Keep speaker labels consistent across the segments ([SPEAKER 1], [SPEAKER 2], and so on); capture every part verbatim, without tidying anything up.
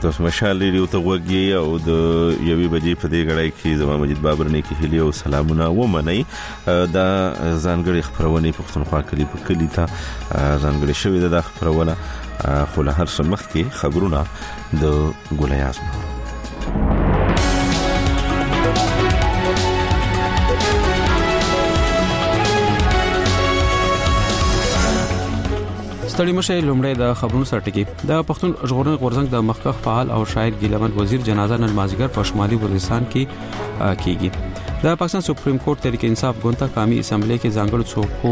[SPEAKER 1] تاسو مشال ریډیو ته وګورئ او د یوې بجې په دې غړای کې زما مجید بابر نه کې هلي او سلامونه و منئ. دا ځانګړي خبرونه پښتونخوا کلی په کلی ته ځانګړي شوې ده خبرونه خو له هر څه مخکې خبرونه د ګولیاز
[SPEAKER 2] ستړي مشه لومړی د خبرونو سرټکی. د پښتون ژغورنې غورځنګ د مخکښ فعال او شاعر ګیلمن وزیر جنازه نن مازیګر په شمالي وزیرستان کې کیږي. د پاکستان سپریم کورټ تحریک انصاف ګوند قومي اسمبلی کې ځانګړو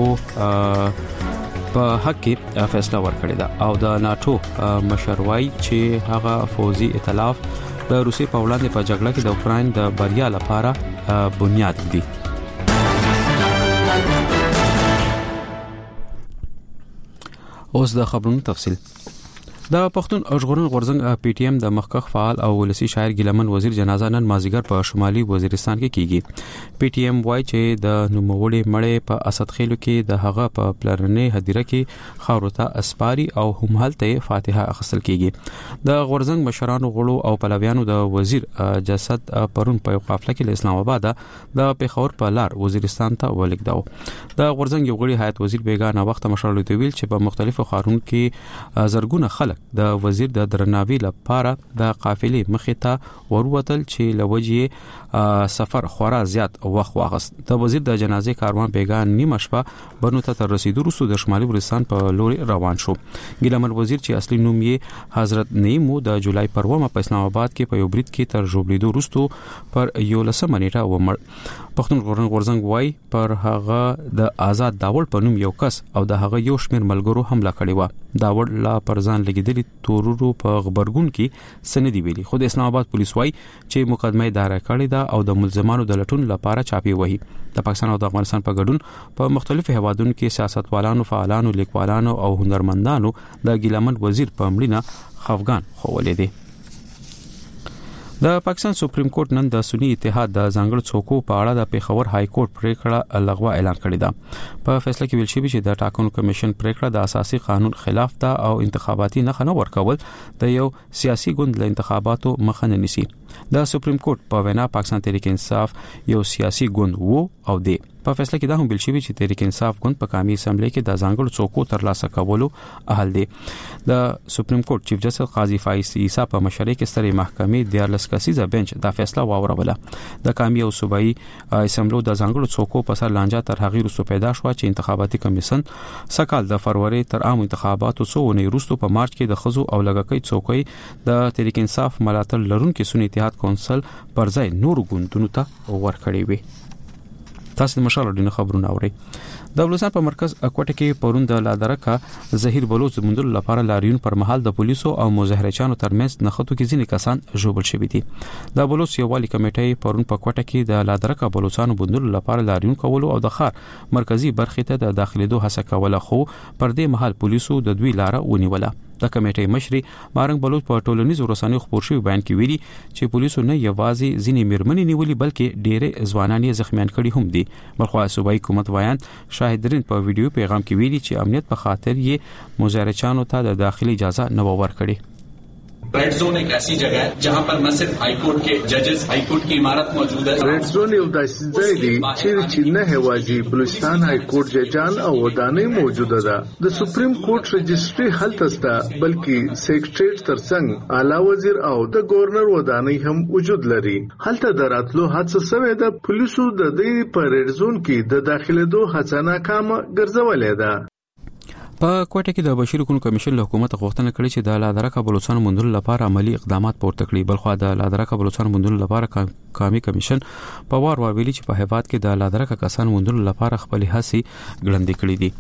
[SPEAKER 2] څوکو په حق کې فیصله ورکړې ده او د ناتو مشروعي چې هغه فوزي ائتلاف د روسي په وړاندې په جګړه کې د اوکراین د بریا لپاره بنیاد دی. اوس د خبرونو تفصیل. د پښتون ژغورنې غورځنګ پی ټی ایم د مخکښ فعال او ولسی شاعر ګیلمن وزیر جنازه نن مازیګر په شمالي وزیرستان کې کیږي. پی ټی ایم وايي چې د نوموړي مړې په اسد خېلو کې د هغه په پلرنې هدیره کې خاورته اسپاري او هم هلته فاتحه اخیستل کیږي. د غورځنګ مشرانو غړو او پلویانو د وزیر جسد پرون په قافله کې له اسلام آباد د پیښور په لار وزیرستان ته ولګداو. د غورځنګ یو غړي حیات وزیر بیگانه وخت مشرلو ته ویل چې په مختلفو ښارونو کې زرګونه خلک د وزیر د درناوي لپاره د قافلې مخې ته وروتل چې لوجې سفر خورا زیات وخت واغست. د وزیر د جنازې کاروان بیگان نیمه شپه بنو ته تر رسیدو وروسته د شمالي وزیرستان په لوري روان شو. ګیلمن وزیر چې اصلي نوم یې حضرت نعیم د جولای پر اومه په اسلام آباد کې په یو برید کې تر ژوبلیدو وروسته پر یولسمه نیټه ومړ. پښتون ژغورنې غورځنګ وايي پر هغه د آزاد داوړ په نوم یو کس او د هغه یو شمېر ملګرو حمله کړې و. داوړ لا پر ځان لګیدلي تورورو په خبرګون کې سندې ویلي. خو د اسلام آباد پولیس وايي چې مقدمه دایره کړې ده او د ملزمانو د لټون لپاره چاپی وهي. د پاکستان او د افغانستان په ګډون په مختلفو هیوادونو کې سیاستوالانو، فعالانو، لیکوالانو او هنرمندانو د ګیلمن وزیر په مړینه خفګان خوولې دي. د پاکستان سپریم کورټ نن د سنی اتحاد د ځانګړو څوکو په اړه د پیښور های کورټ پریکړه لغوه اعلان کړې ده. په فیصله کې ویل شوی چې د ټاکنو کمیشن پریکړه د اساسي قانون خلاف ده او انتخاباتي نه خنه ورکول د یو سیاسي ګوند له انتخاباتو مخه نه نیسي. د سپریم کورټ په وینا پاکستان تحریک انصاف یو سیاسي ګوند وو او دی. په فیصله کې دا هم ویل شوی چې تحریک انصاف ګوند په قومي اسمبلی کې د ځانګړو څوکو ترلاسه کولو اهل دی. د سپریم کورټ چیف جسټس قاضي فایز عیسی په مشرۍ کې سترې محکمې د دیارلس کسیزه بنچ دا فیصله واوروله. د قومي او صوبایي اسمبلو د ځانګړو څوکو په سر لانجه تر هغه وروسته پیدا شو چې انتخاباتي کمیشن سکهال د فروری تر عام انتخاباتو څو نه وروسته په مارچ کې د خزو او لګکۍ څوکۍ د تحریک انصاف ملاتړ لرونکو سنی اتحاد کونسل پر ځای نور ګوندونو ته ورکړي وي. تاسو د مشال ډینه خبرونه اورئ. د بلوچستان په مرکز اکوټه کې پرون د لادرکه زهیر بلوچ مندل لپاره لاریون پر مهال د پولیسو او مظاهرچیانو ترمنځ نخښتو کې ځینې کسان ژوبل شوي دي. د بلوچ یووالي کمیټې پرون په کوټه کې د لادرکه بلوچستان مندل لپاره لاریون کولو او د ښار مرکزی برخې ته د داخليدو هڅه کوله، خو پر دې مهال پولیسو د دوی لار ونیوله. د کمیټې مشري مارنګ بلوچ په ټولنیزو رسنیو خبر شوی بیان کې ویلي چې پولیسو نه یوازې ځینې میرمنې نیولې بلکې ډېرې ځوانان یې زخمیان کړي هم دي. بلخو صوبایي حکومت وایي شاهدرین په ویډیو پیغام کې ویلي چې امنیت په خاطر یې مظاهرچیانو ته د داخلي اجازه نه ورکړي.
[SPEAKER 3] Red zone एक ऐसी जगह है जहां पर न सिर्फ हाई कोर्ट के जजेस हाई कोर्ट की इमारत मौजूद है.
[SPEAKER 4] Red zone یو داسې ځای دی چې نه هوازي بلوچستان هاي کورټ ججان او ودانۍ موجوده ده. د سپریم کورټ رجستري هلته ستا بلکې سیکریټریټ ترڅنګ اعلی وزیر او د گورنر ودانۍ هم وجود لري. هلته دراتلو حادثه شوه د پولیسو د دې په ریډ زون کې د داخليدو هڅه ناکامه ګرځولې ده.
[SPEAKER 2] په کوټه کې د بشیر حکومت کمیشن له حکومت غوښتنه کړې چې د لادرکه بلوچستان مندل لپاره عملی اقدامات پورته کړي. بلخو د لادرکه بلوچستان مندل لپاره قومي کمیشن په وار وار ویلي چې په هیواد کې د لادرکه کسان مندل لپاره خپل هڅې ګړندې کړې دي.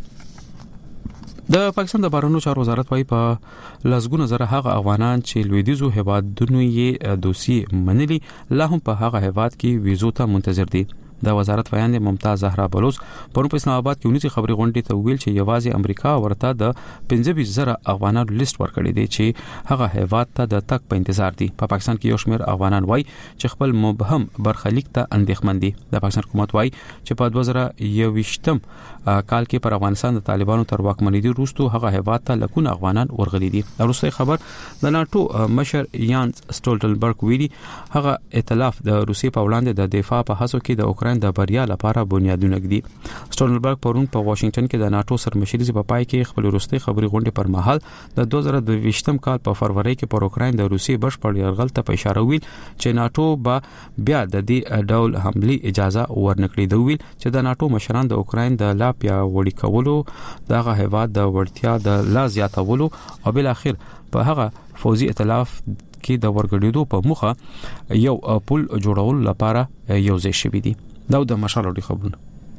[SPEAKER 2] د پاکستان د بهرنیو چارو وزارت وايي په لسګونه زره هغه افغانان چې لویدیزو هیوادونو یې دوسیې منلي لا هم په هغه هیواد کې ویزو ته منتظر دي. د وزارت ویان ممتاز زهرا بلوچ پرون په اسلام آباد کې ونیسي خبري غونډې ته ویل چې یوازې امریکا ورته د پنځه ویشت زره افغانانو لیست ورکړی دی چې هغه هیواد ته د تک په انتظار دي. په پاکستان کې یو شمېر افغانان وایي چې خپل مبهم برخلیک ته اندېښمن دي. د پاکستان حکومت وایي چې په دوه زره یوویشتم کال کې پر افغانستان د طالبانو تر واکمنۍ وروسته هغه هیواد ته لکونه افغانان ورغلي دي. وروستي خبر د ناتو مشر یانس سټولټنبرګ ویلي هغه ائتلاف د روسیې په وړاندې د دفاع په هڅو کې د اوکرين د بریا لپاره بنیادونه ږدي. سټولټنبرګ پرون په واشنگټن کې د ناتو سرمشري په پای کې خپل وروستي خبري غونډې پر مهال د دوه زره دوه ویشتم کال په فروری کې پر اوکرين د روسیې بشپړ یرغل ته په اشاره ویل چې ناتو به بیا د دې ډول حمله اجازه ورنکړي. دوی ویل چې د ناتو مشران د اوکرين د لا پیاوړي کولو دغه هیواد د وړتیا د لا زیاتولو او بل اخر په هغه فوزي ائتلاف کې د ورګړېدو په مخه یو پل جوړول لپاره یو ځای شوی دی. دا د مشالو خبرونه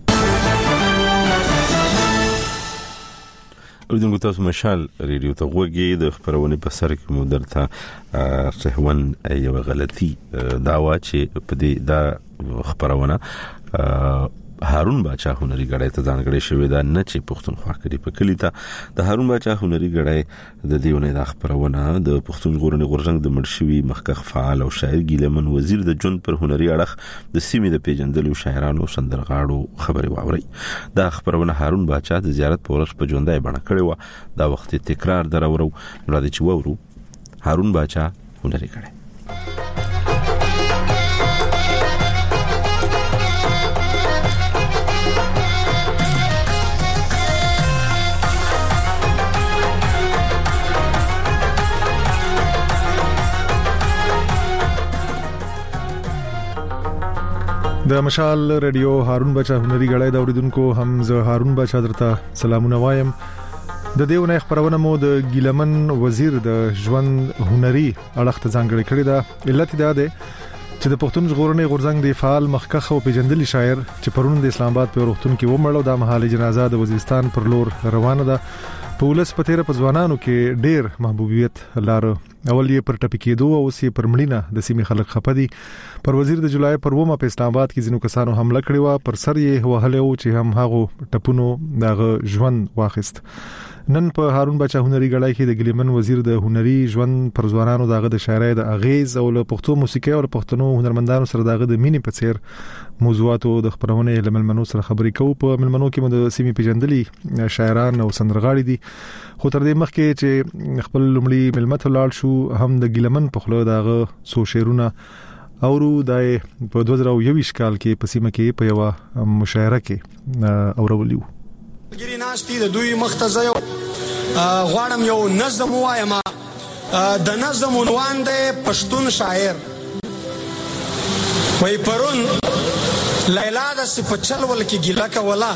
[SPEAKER 1] اوریدونکو تاسو مشال ریډیو ته غوږی د خبرونه په سر کې مو درته صحون یو غلطي داوا چې په دې دا خبرونه هارون باچا هنري غړای ته ځانګړی شوی دا نه چې پښتونخوا کې په کلی ته د هارون باچا هنري غړای د دیونه د خبرونه د پښتون ژغورنې غورځنګ د مرشوي مخکخ فعال او شاعر ګیلمن وزیر د جون پر هنري اړخ د سیمې د پیجندلو شاعرانو سندرغاړو خبري واوري. دا خبرونه هارون باچا د زیارت په ورځ په ژوندۍ بڼه کړې و. دا وخت تکرار درورو را دي چې وورو هارون باچا هنري غړای.
[SPEAKER 5] د مشال ریډیو هارون بچا هنري غړای د اوریدونکو هم زه هارون بچا درته سلامونه وایم. د دیونه خبرونه مو د ګیلمن وزیر د ژوند هنري اړخ ته ځانګړی کړی دا. علت دا ده چې د پښتون ژغورنې غورځنګ د فعال مخکخ او پیجندلي شاعر چې پرون د اسلام آباد په روغتون کې ومړو د مهاله جنازه د وزیرستان پر لور روانه ده. پولیس په تیر په ځوانانو کې ډېر محبوبیت لاره. اول یې پر ټپی کېدو او سی پر مړینه د سیمې خلک خپدي. پر وزیر د جولای پر ومه په اسلام آباد کې ځینو کسانو حمله کړې و. پر سر یې وهله او چې هم هغه ټپونو دغه ژوند واخیست. نن په هارون بچا هنري غړای کې د ګلیمن وزیر د هنري ژوند پر ځوانانو دغه د شاعرۍ د اغیز او له پښتو موسیقي او پښتنو هنرمندانو سره دغه د مینې په څیر موضوعاتو د خبرونه لملمنو سره خبرې کوو. په ملمنو کې مو د سیمې پیجندلي شاعران او سندرغاړي دي. خو تر دې مخکې چې خپل لمړي ملمت لاړ شو هم د ګلیمن په خلو دغه سو شعرونه اورو دای په دوه زره یوویشت کال کې په سیمه کې په یو مشاعره کې اورولیو.
[SPEAKER 6] ګری ناشتي د دوی مختزه غواړم یو نظم وایم. د نظم عنوان دی پښتون شاعر. وای پرون لیلا د سپچل ول کې ګیلا کولا.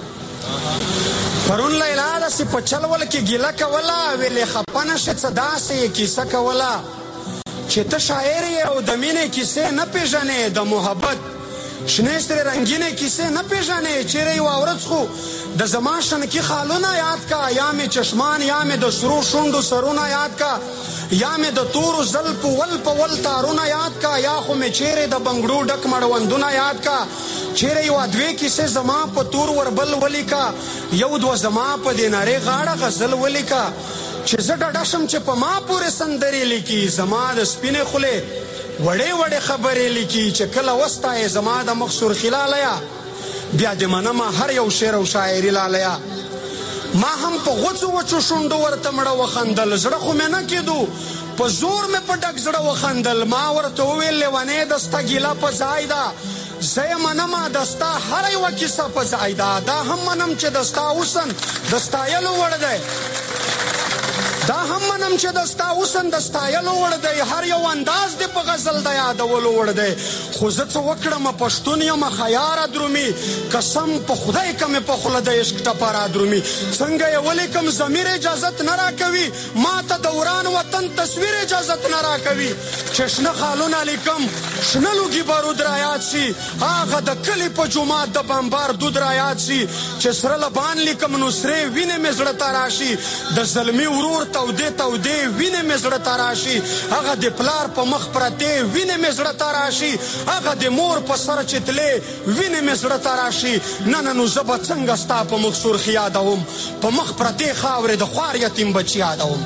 [SPEAKER 6] پرون لیلا د سپچل ول کې ګیلا کولا ویلې خپنه شت صدا سي کیسه کولا. چې ته شاعر یې او د مینې کیسه نه پیژنې د محبت شنه ستر رنگینه کیسه نه پیژنې چیرې یو اورڅ خو د زماشن کی خالونه یاد کا یا می چشمان یا می د سرو شوندو سرونه یاد کا یا می د تور زل په ول په ول تارونه یاد کا یا خو می چیرې د بنگړو ډک مړوندونه یاد کا چیرې یو ادوی کیسه زما په تور وربل ولیکا یو دو زما په دیناره غاړه غزل ولیکا چې زه ډډشم چې په ما پورې سندري لیکي زما د سپینې خله وړې وړې خبرې لیکي چې کله وستای زما د مخسور خلالیا بیا د منما هر یو شعر او شاعري لالیا. ما هم په غوڅو وچو شوندو ورته مړه وخندل زړه خو مې نه کېدو په زور مې په ډک زړه وخندل. ما ورته وویل لیوانې دستا ګیلا په ځای ده زه منما دستا هر یو کیسه په ځای ده. دا هم منم چې دستا اوسن دستایلو وړ دی دا هم منم چې دستا اوسن دستایلو وړ دی هر یو انداز دی په غزل د یادولو وړ دی. خو زه څه وکړم پښتون یم خیاره درومي قسم په خدای کمې په خوله د عشق ټپاره درومي. څنګه یې ولیکم ضمیر اجازت نه راکوي ما ته دوران وطن تصویر اجازت نه راکوي. چې شنه خالونه لیکم شنه لوګي بارود را یاد شي هغه د کلي په جومات د بمبار دود را یاد شي چې سره لبان لیکم نو سرې وینې مې زړه ته راشي د زلمي ورور تودې تودې وینې مې زړه ته راشي هغه د پلار په مخ پرتې وینې مې زړه ته راشي هغه د مور په سر چې تلې وینې مې زړه ته راشي نه نه نو زه به څنګه ستا په مخ سرخ یادوم په مخ پرتې خاورې د خوار یتیم بچ یادوم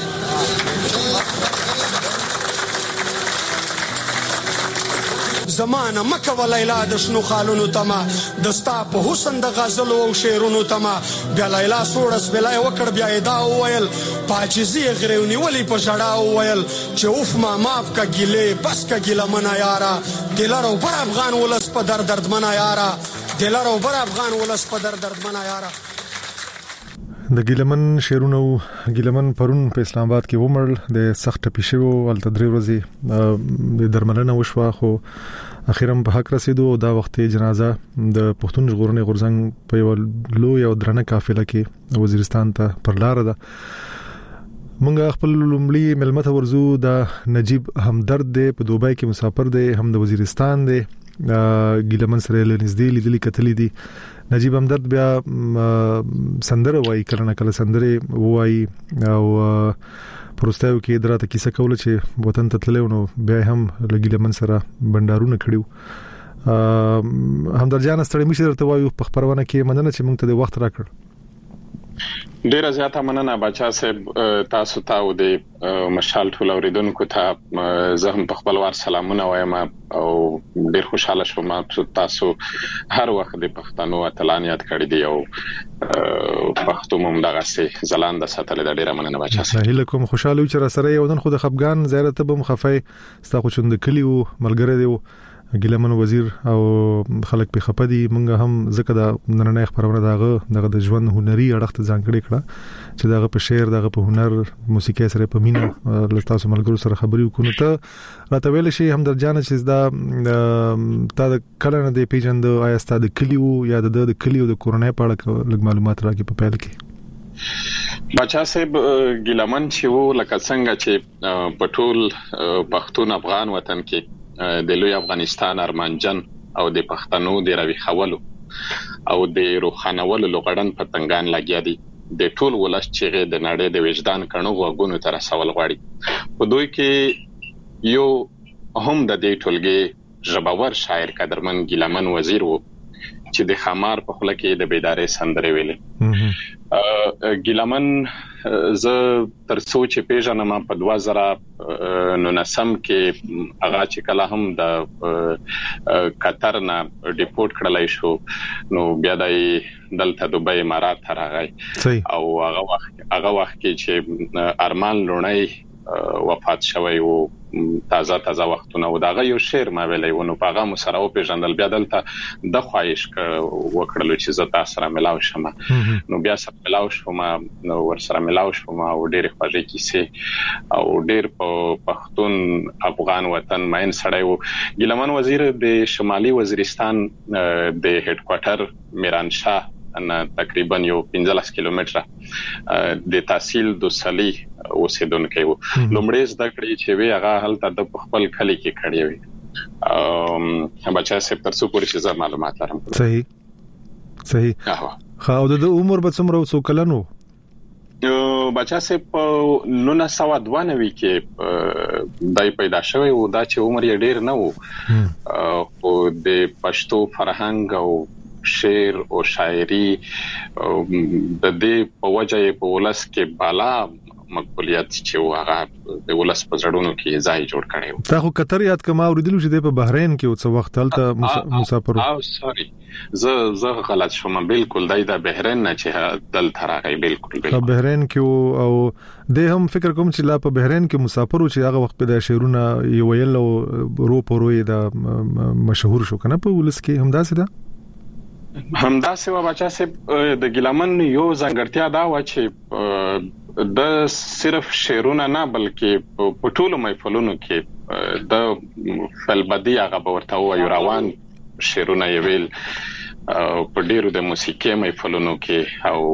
[SPEAKER 6] زمانه مکه و لیلا د شنو خالونو تما د ستا په حسن د غزلو او شعرونو تما بیا لیلا سوړس بلای وکړ بیا دا وویل پاچیزی غریونی ولی په ژړا وویل چې اوف ما معاف کا ګیله بس کا ګیله منا یارا دلارو بر افغان ولس په در درد منا یارا دلارو بر افغان ولس په در درد منا یارا
[SPEAKER 5] د ګیلمن شیرونو ګیلمن پرون په اسلام آباد کې ومړ د سخت پېښو ول تدری ورځي د درملنه وشوه خو اخیرا په حق رسیدو دا وخت جنازه د پښتون ژغورنې غورځنګ په یو لوی او درنه قافله کې وزیرستان ته پر لار ده مونږ خپل لومړی ملمت ورزو د نجیب همدرد دی په دوبۍ کې مسافر دی هم د وزیرستان دی ګیلمن سره لنځدې لیدلې کتلې دي نجیب همدرد بیا سندره وایي کله نه کله سندره وایي او پروستایو کې دراته کیسه کوله چې وطن ته تللی نو بیا هم ګیلمن سره بندارونه کړیو همدرد جان ستړي مشه درته وایو په خبرونه کې مننه چې موږ ته د وخت راکړ
[SPEAKER 7] ډیره زیاته مننه بچا صاحب تاسو ته او د مشال ټول اوریدونکو ته زه هم په خپل وار سلامونه وایم او ډیر خوشاله شوم تاسو هر وخت د پښتنو اتلانیات کړی دی او پښتو مم دغه سي زلاند ساتل د ډیره مننه بچا صاحب
[SPEAKER 5] هله کوم خوشاله و چې سره یو دن خو د خفغان زیارت به مخفي ستا خو چوند کلیو ملګری دی ګیلمن وزیر او خلک په خپدي مونږ هم زکه د نننې خبرونه داغه دغه د ژوند هنري اړخت ځانګړي کړه چې دغه په شعر دغه په هنر موسیقي سره په مینا لستاسو ملګرو سره خبرې وکړو ته راته ویل شي هم در جان چې دا تا د کله نه دی پیجن د آیا ستاد کلیو یا د کلیو د کورونای په اړه لږ معلومات راکې په پیل کې
[SPEAKER 7] بچا صاحب ګیلمن چې وو لکه څنګه چې په ټول پښتون افغان وطن کې د لوی افغانستان ارمانجن او د پښتنو د روي خولو او د روخانولو لغړن پتنګان لګیا دي د ټول ولس چې د نړۍ د وجدان کڼو غوګونو تر سوال غواړي په دوی کې یو هم د دې ټولګي ژباور شاعر قدرمن ګیلمن وزیر وو چې د خمار په خله کې د بیدارې سندره ویلې ګیلمن ز تر څو چې پیژنم په دوه زره نولسم کې هغه چې کله هم د قطر نه ډیپورټ کړلای شو نو بیا د دلته دوبۍ امارات ته راغی او هغه وخت هغه وخت کې چې ارمان لونی وفات شوی او تازه تازه وختونه او داغه یو شعر ما ویلای و نو پاغه مسره او پیژندل بیا دلته د خواهش وکړل چې زه تاسو سره ملاو شم نو بیا سره ملاو شوم نو ور سره ملاو شوم او ډېر خوږی کیسه او ډېر په پښتون افغان وطن ماین سړی و ګیلمن وزیر د شمالي وزیرستان د هډ کوارټر میرانشاه ان تقریبا یو پنځلس کیلومتره د تحصیل دوسلی اوسیدونکو لومړی زده کړې چې وی هغه هلته د خپل کلی کې کړی وي ام بچا سپ تر څو پورې چې معلومات لرم
[SPEAKER 5] صحیح صحیح خو د عمر به څومره وسو کلنو
[SPEAKER 7] بچا سپ نو نه سوا دوانوي کې دای پیدا شوی او دا چې عمر یې ډیر نه وو او د پښتو فرهنګ او شعر او شاعري د دې په وجه په ولس کې بالا مقبولیت چې هغه د ولس په ځړونو کې ځای جوړ کړی و
[SPEAKER 5] تا خو قطر یاد کما اوریدلو چې د په بحرین کې او څو وخت تلته مسافر
[SPEAKER 7] او سوري زه زه غلط شوم بالکل دای د بحرین نه چې دل ترغی بالکل بالکل
[SPEAKER 5] بحرین کې او د هم فکر کوم چې لا په بحرین کې مسافر او چې هغه وخت په د شعرونه یو ویل او رو پروي د مشهور شو کنه په ولس کې همداسې ده
[SPEAKER 7] همدا سوا بچا سه د ګیلمن یو ځنګړتیا دا و چې د صرف شعرونه نه بلکې په ټولو محفلونو کې د فلبدی هغه ورته وایي روان شعرونه یې ویل په ډیرو د موسیقي محفلونو کې او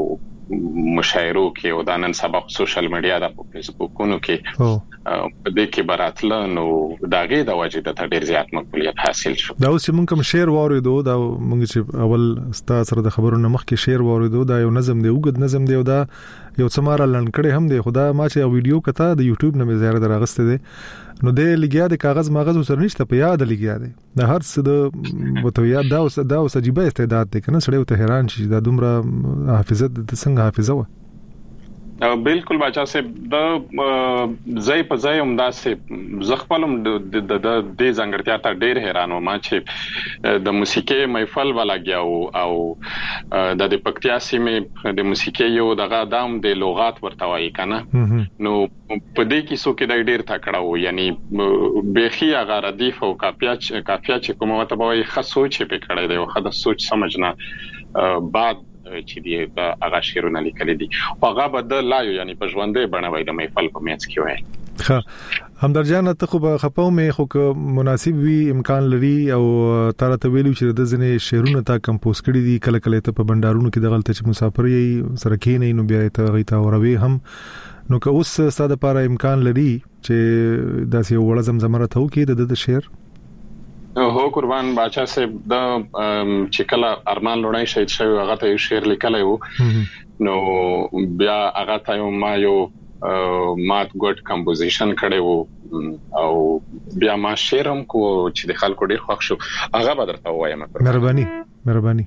[SPEAKER 7] مشاعرو کې او د نن سبا سوشل میډیا د فیسبوکونو کې په دې کې براتل نو داګه د وجه د ډیر زیات مقبولیت حاصل شو.
[SPEAKER 5] دا اوس موږ کوم شعر واوریدو دا موږ چې اول ستا سره د خبرونو مخکې شعر واوریدو دا یو نظم دی وګد نظم دی او دا یو څماره لنکړې هم دی خدا ما چې ویډیو کته د یوټیوب نه مې زیاره دراغسته دی نو د لګیا د کاغذ ماغذ سره نشته په یاد لګیا دی د هر څه د وته یاد دا اوس دا اوس عجیب استعداد دی کنه سړی ته حیران شي دا دومره حافظه د څنګه حافظه و.
[SPEAKER 7] بالکل بچا صاحب د زای په زای هم داسې زخپلم د د د زنګرتیا ته ډیر حیران وم چې د موسیقي محفل ولاګیاو او د د پکتیا سیمه د موسیقي یو دغه دام د لغات ورتوي کنه نو په دې کې سو کې د ډیر تکړه و یعنی بهخي هغه ردیف او کافیا کافیا چې کومه ته به ښه سوچ په کړی دی او ښه د سوچ سمجھنا بعد چې دی هغه شعرونه لیکل دي هغه بد لا یعنی په ژوندې بڼوي د محفل په میچ کې وای.
[SPEAKER 5] ها همدرجان ته خو به خپاو مې خو مناسب وی امکان لري او تر ته ویلو چې د ځنې شعرونه تا کمپوز کړي دي کله کله ته په بندارونو کې د غلطه چې مسافر یې سره کې نه نو بیا ته غیتا اوروي هم نو که اوس ساده لپاره امکان لري چې داسې وړ زمزمه ته وکي د د شعر
[SPEAKER 7] هو قربان باچا صاحب د چکلا ارمان لړای شهید شوی هغه ته شعر لیکلی وو نو بیا هغه ته ما یو مات ګډ کمپوزیشن کړی وو او بیا ما شعر هم کو چې د خلکو ډیر خوښ شو هغه به درته وایم.
[SPEAKER 5] مهرباني مهرباني.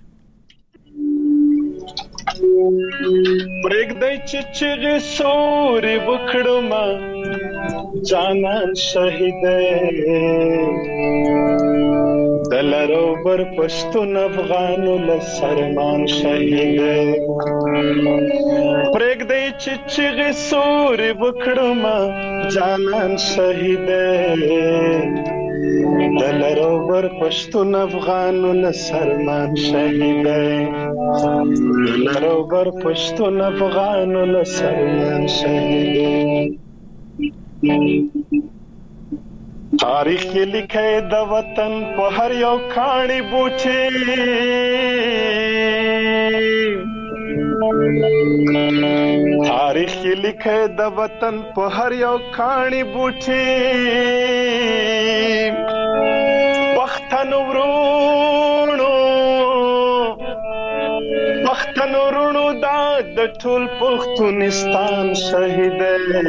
[SPEAKER 8] پرېږدی چې چغې سورې وکړم جانان شهید دلرو بر پښتون افغانو لسرمان شهید پرېږدی چې چغې سورې وکړم جانان شهید دلرو بر پښتون افغانو لسرمان شهید دلرو بر پښتون افغانو لسرمان شهید تاریخ کې لیکه د وطن په هر یو کاڼي بوټي تاریخ کې لیکه د وطن په هر یو کاڼي بوټي پښتون ورونو پښتون ورونو دا د ټول پښتونستان شهید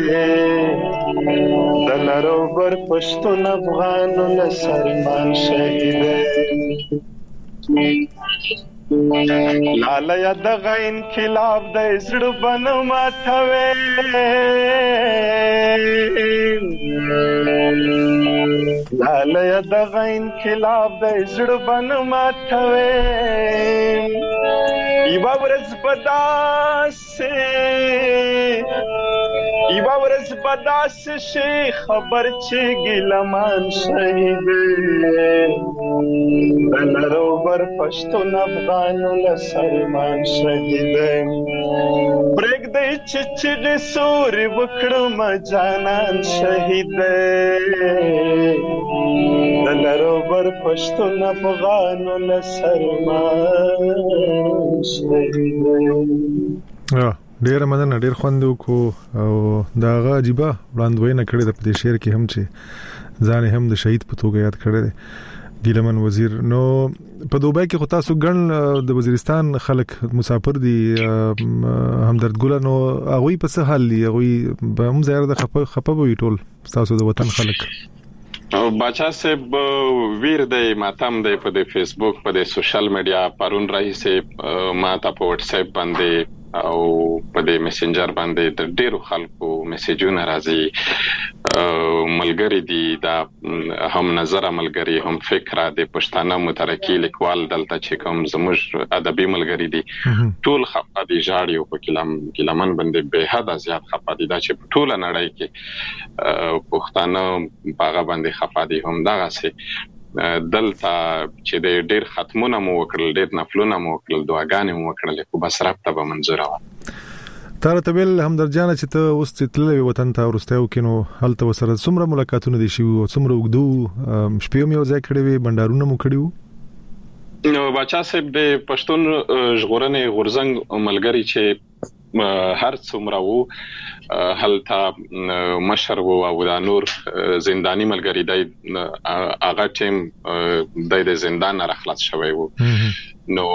[SPEAKER 8] دلرو بر پښتون افغانو لسرمان شهید لاله د غین انقلاب د زړه بنو ماتوي لاله د غین انقلاب د زړه بنو ماتوي ایوا ورځ بداسه ایوا ورځ بداسه شي خبر چې ګلمان شهید دلرو بر پښتون افغانو لسرمان شهید پرېږدی چې چغې سورې وکړم جانان شهید دلرو بر پښتون افغانو لسرمان
[SPEAKER 5] ډیر مننه ډیر خوند وکړو او داغه عجیب وړاندوینه کړې د پدې شعر کې هم چې ځان هم د شهید په توګه یاد کړی دی ګیلمن وزیر. نو په دوبۍ کې خو تاسو ګڼ د وزیرستان خلک مسافر دي همدرد ګل نو هغه په څه حال دي هغه به هم زیاده خپه خپه وي ټول تاسو د وطن خلک
[SPEAKER 7] او بچا صاحب ویر دی ماتم دی په د فیسبوک په د سوشل میډیا پرون رئیس ما ته په واتس اپ باندې او په د میسنجر باندې د ډیرو خلکو میسجونه راځي ملګری دي دا هم نظر ملګری هم فکر د پښتانه مترکی لیکوال دلته چې کوم زموږ ادبي ملګری دي ټول خپه دي جاړي او په کلام کلامن باندې به حد زیات خپه دي دا چې ټول نړۍ کې پښتانه باغ باندې خپه دي هم دا غسي دلته چې د ډیر ختمونه مو وکړل ډیر نفلونه مو وکړل دعاګانې مو وکړل خو بس رابطه به منظوره و
[SPEAKER 5] تر تبل همدرجان چې ته اوس تللی وطن ته ورستیو کینو هلته وسره څومره ملاقاتونه دي شي او څومره وګدو شپې مې ځای کړې وي بندارونه مو کړیو
[SPEAKER 7] نو بچا صاحب د پښتون ژغورنې غورزنګ ملګری چې هر څومره وو هلته مشر وو او د نور زنداني ملګری دی هغه ټیم د زندان نه خلاص شوی وو. نو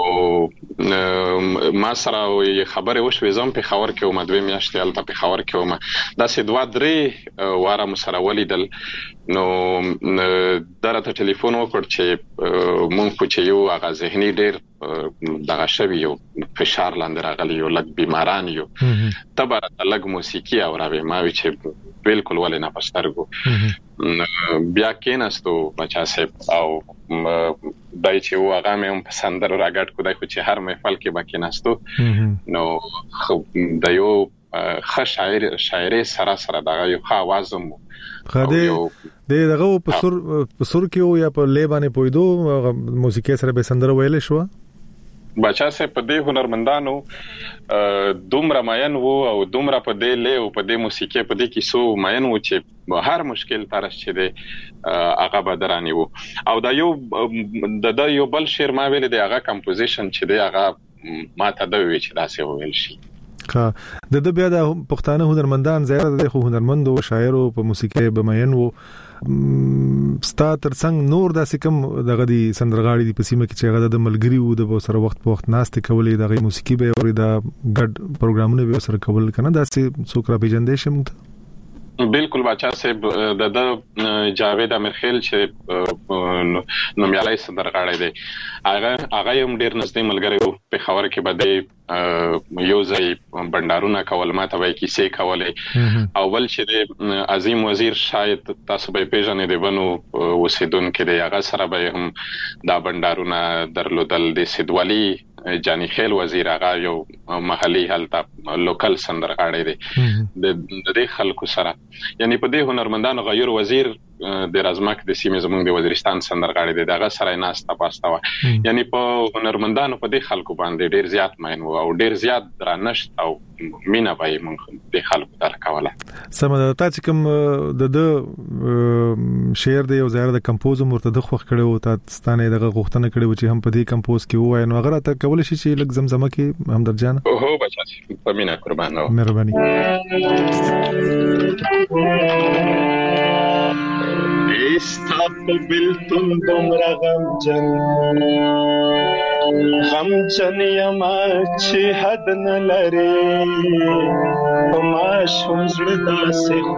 [SPEAKER 7] ما سره خبرې وشوې زم په خبر کې ومه دوی میاشتې هلته په خبر کې ومه داسې دوه درې واره مو سره ولیدل. نو درته ټلیفون وکړ چې مونږ خو چې یو هغه ذهني ډېر دغه شوي یو فشار لاندې راغلی یو لږ بیماران یو ته به راته لږ موسیقي اوروې ما وی چې بالکل ولې نه په سترګو بیا کېناستو بچا صاحب او دای چې و هغه مې هم په سندرو راګډ کو دای خو چې هر محفل کې به کېناستو نو د یو ښه شاعر شاعري سره سره دغه یو ښه आवाज مو
[SPEAKER 5] خاده د دغه په سر په سر کې یا په لیبانه پویدو موسیقي سره به سندره ویل شو.
[SPEAKER 7] بچا سه په دې هنرمندانو دومره ماین وو او دومره په دې له او په دې موسیقي په دې کې سو ماین وو چې هر مشکل ترش چې دی هغه بدرانی وو. او دا یو د یو بل شعر ما ویل دی هغه کمپوزیشن چې دی هغه ما ته د وی چې داسې ویل شي.
[SPEAKER 5] ها د د بیا د پښتانه هنرمندان زیات د خو هنرمندو شاعرو په موسیقي به ماین وو ستا تر څنګ نور داسې کوم دغه دي سندرغاړي دي په سیمه کې چې هغه د ملګری وو د سره وخت په وخت ناست کولې دغه موسیقي به او د ګډ پروګرامونه به سره کول کنه داسې څوک را پیژندې شم ته.
[SPEAKER 7] بالکل بچا صاحب د جاوید امرخیل چې نومیالي سندرغاړی دی هغه هغه هم ډیر نږدې ملګری وو په خبر کې بده یو ځای بندارونه کول ماته وای کیسې کولې اول چې عظیم وزیر شاید تاسو به پیژنې دی ونو وسیدون کې دی هغه سره به هم دا بندارونه درلودل د سیدوالي جانی خیل وزیر هغه یو محلي هلته لوکل سندرغاړی دی د دې خلکو سره یعنی په دې هنرمندانو غیر وزیر د رازمک د سیمې زمونږ د وزیرستان سندرغاړی دی دغه سره ناسته پاسته و یعنی په هنرمندانو په دې خلکو باندې ډیر زیات ماین وو او ډیر زیات درنښت او مینا وای مونږ د خلکو درکوله.
[SPEAKER 5] سمه ده تا چې کوم د د شعر دی او زیاره د کمپوز مرتد خو کړو ته ستانه دغه غوښتنه کړو چې هم په دې کمپوز کې وای نو غره ته کول شي چې لږ زمزمه کې هم درجان
[SPEAKER 7] اوه بچا په مینا قربان او
[SPEAKER 5] مهرباني.
[SPEAKER 8] استاپ بلتون دومره غمجن غمجن یما چې حد نه لري په ما شوم زړه داسې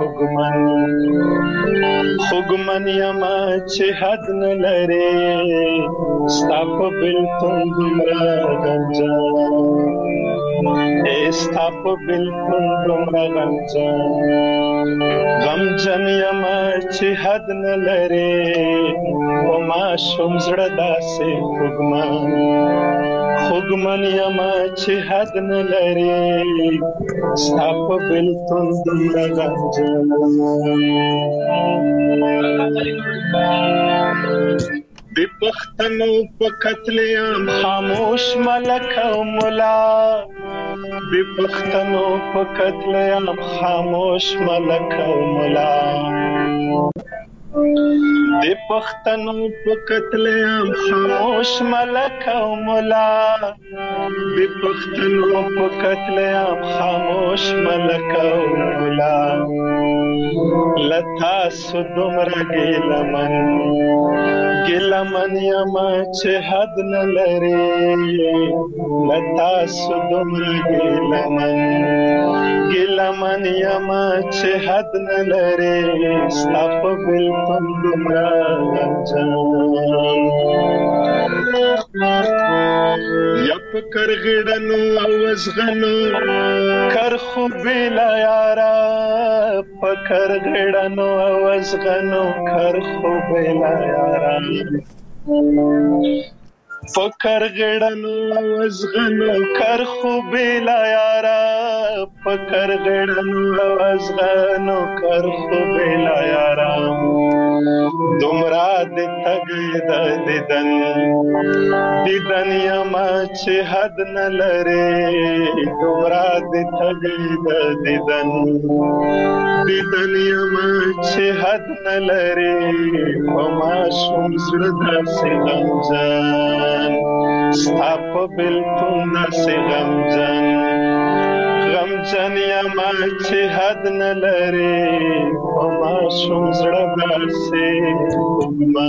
[SPEAKER 8] خوږمن خوږمن یما چې حد نه لري استاپ بلتون دومره غمجن استاپ بلتون دومره غمجن غمجن یما چې حد نه لري په ما شوم زړه داسې خوږمن خوږمن یما چې حد نه لري ستا په بلتون دومره غمجن د پښتنو په قتل عام خاموش ملک او ملا د پښتنو په قتل عام خاموش ملک او ملا د پښتنو په قتل عام خاموش ملک او ملا د پښتنو په قتل عام خاموش ملک او ملا لتا سو دومره ګیلمن ګیلمن یما چې حد نه لري لتا سو دومره ګیلمن ګیلمن یما چې حد نه لري ستا په بلتون دومره غمجن یا په کرغړنو او وزغنو کر خو بلا یارا په کرغړنو او وزغنو کر خو بلا یارا فکر غړنو وزغنو کر خو بلا یارا فکر غړنو وزغنو کر خو بلا یارا دومره د تګ د دیدن دیدن یما چې حد نه لري دومره د تګ د دیدن دیدن یما چې حد نه لري په ما شوم زړه داسې غمجن ستا په بلتون داسې غمجن جنیا ما چې حد نه لري او ما شوم زړه داسې ما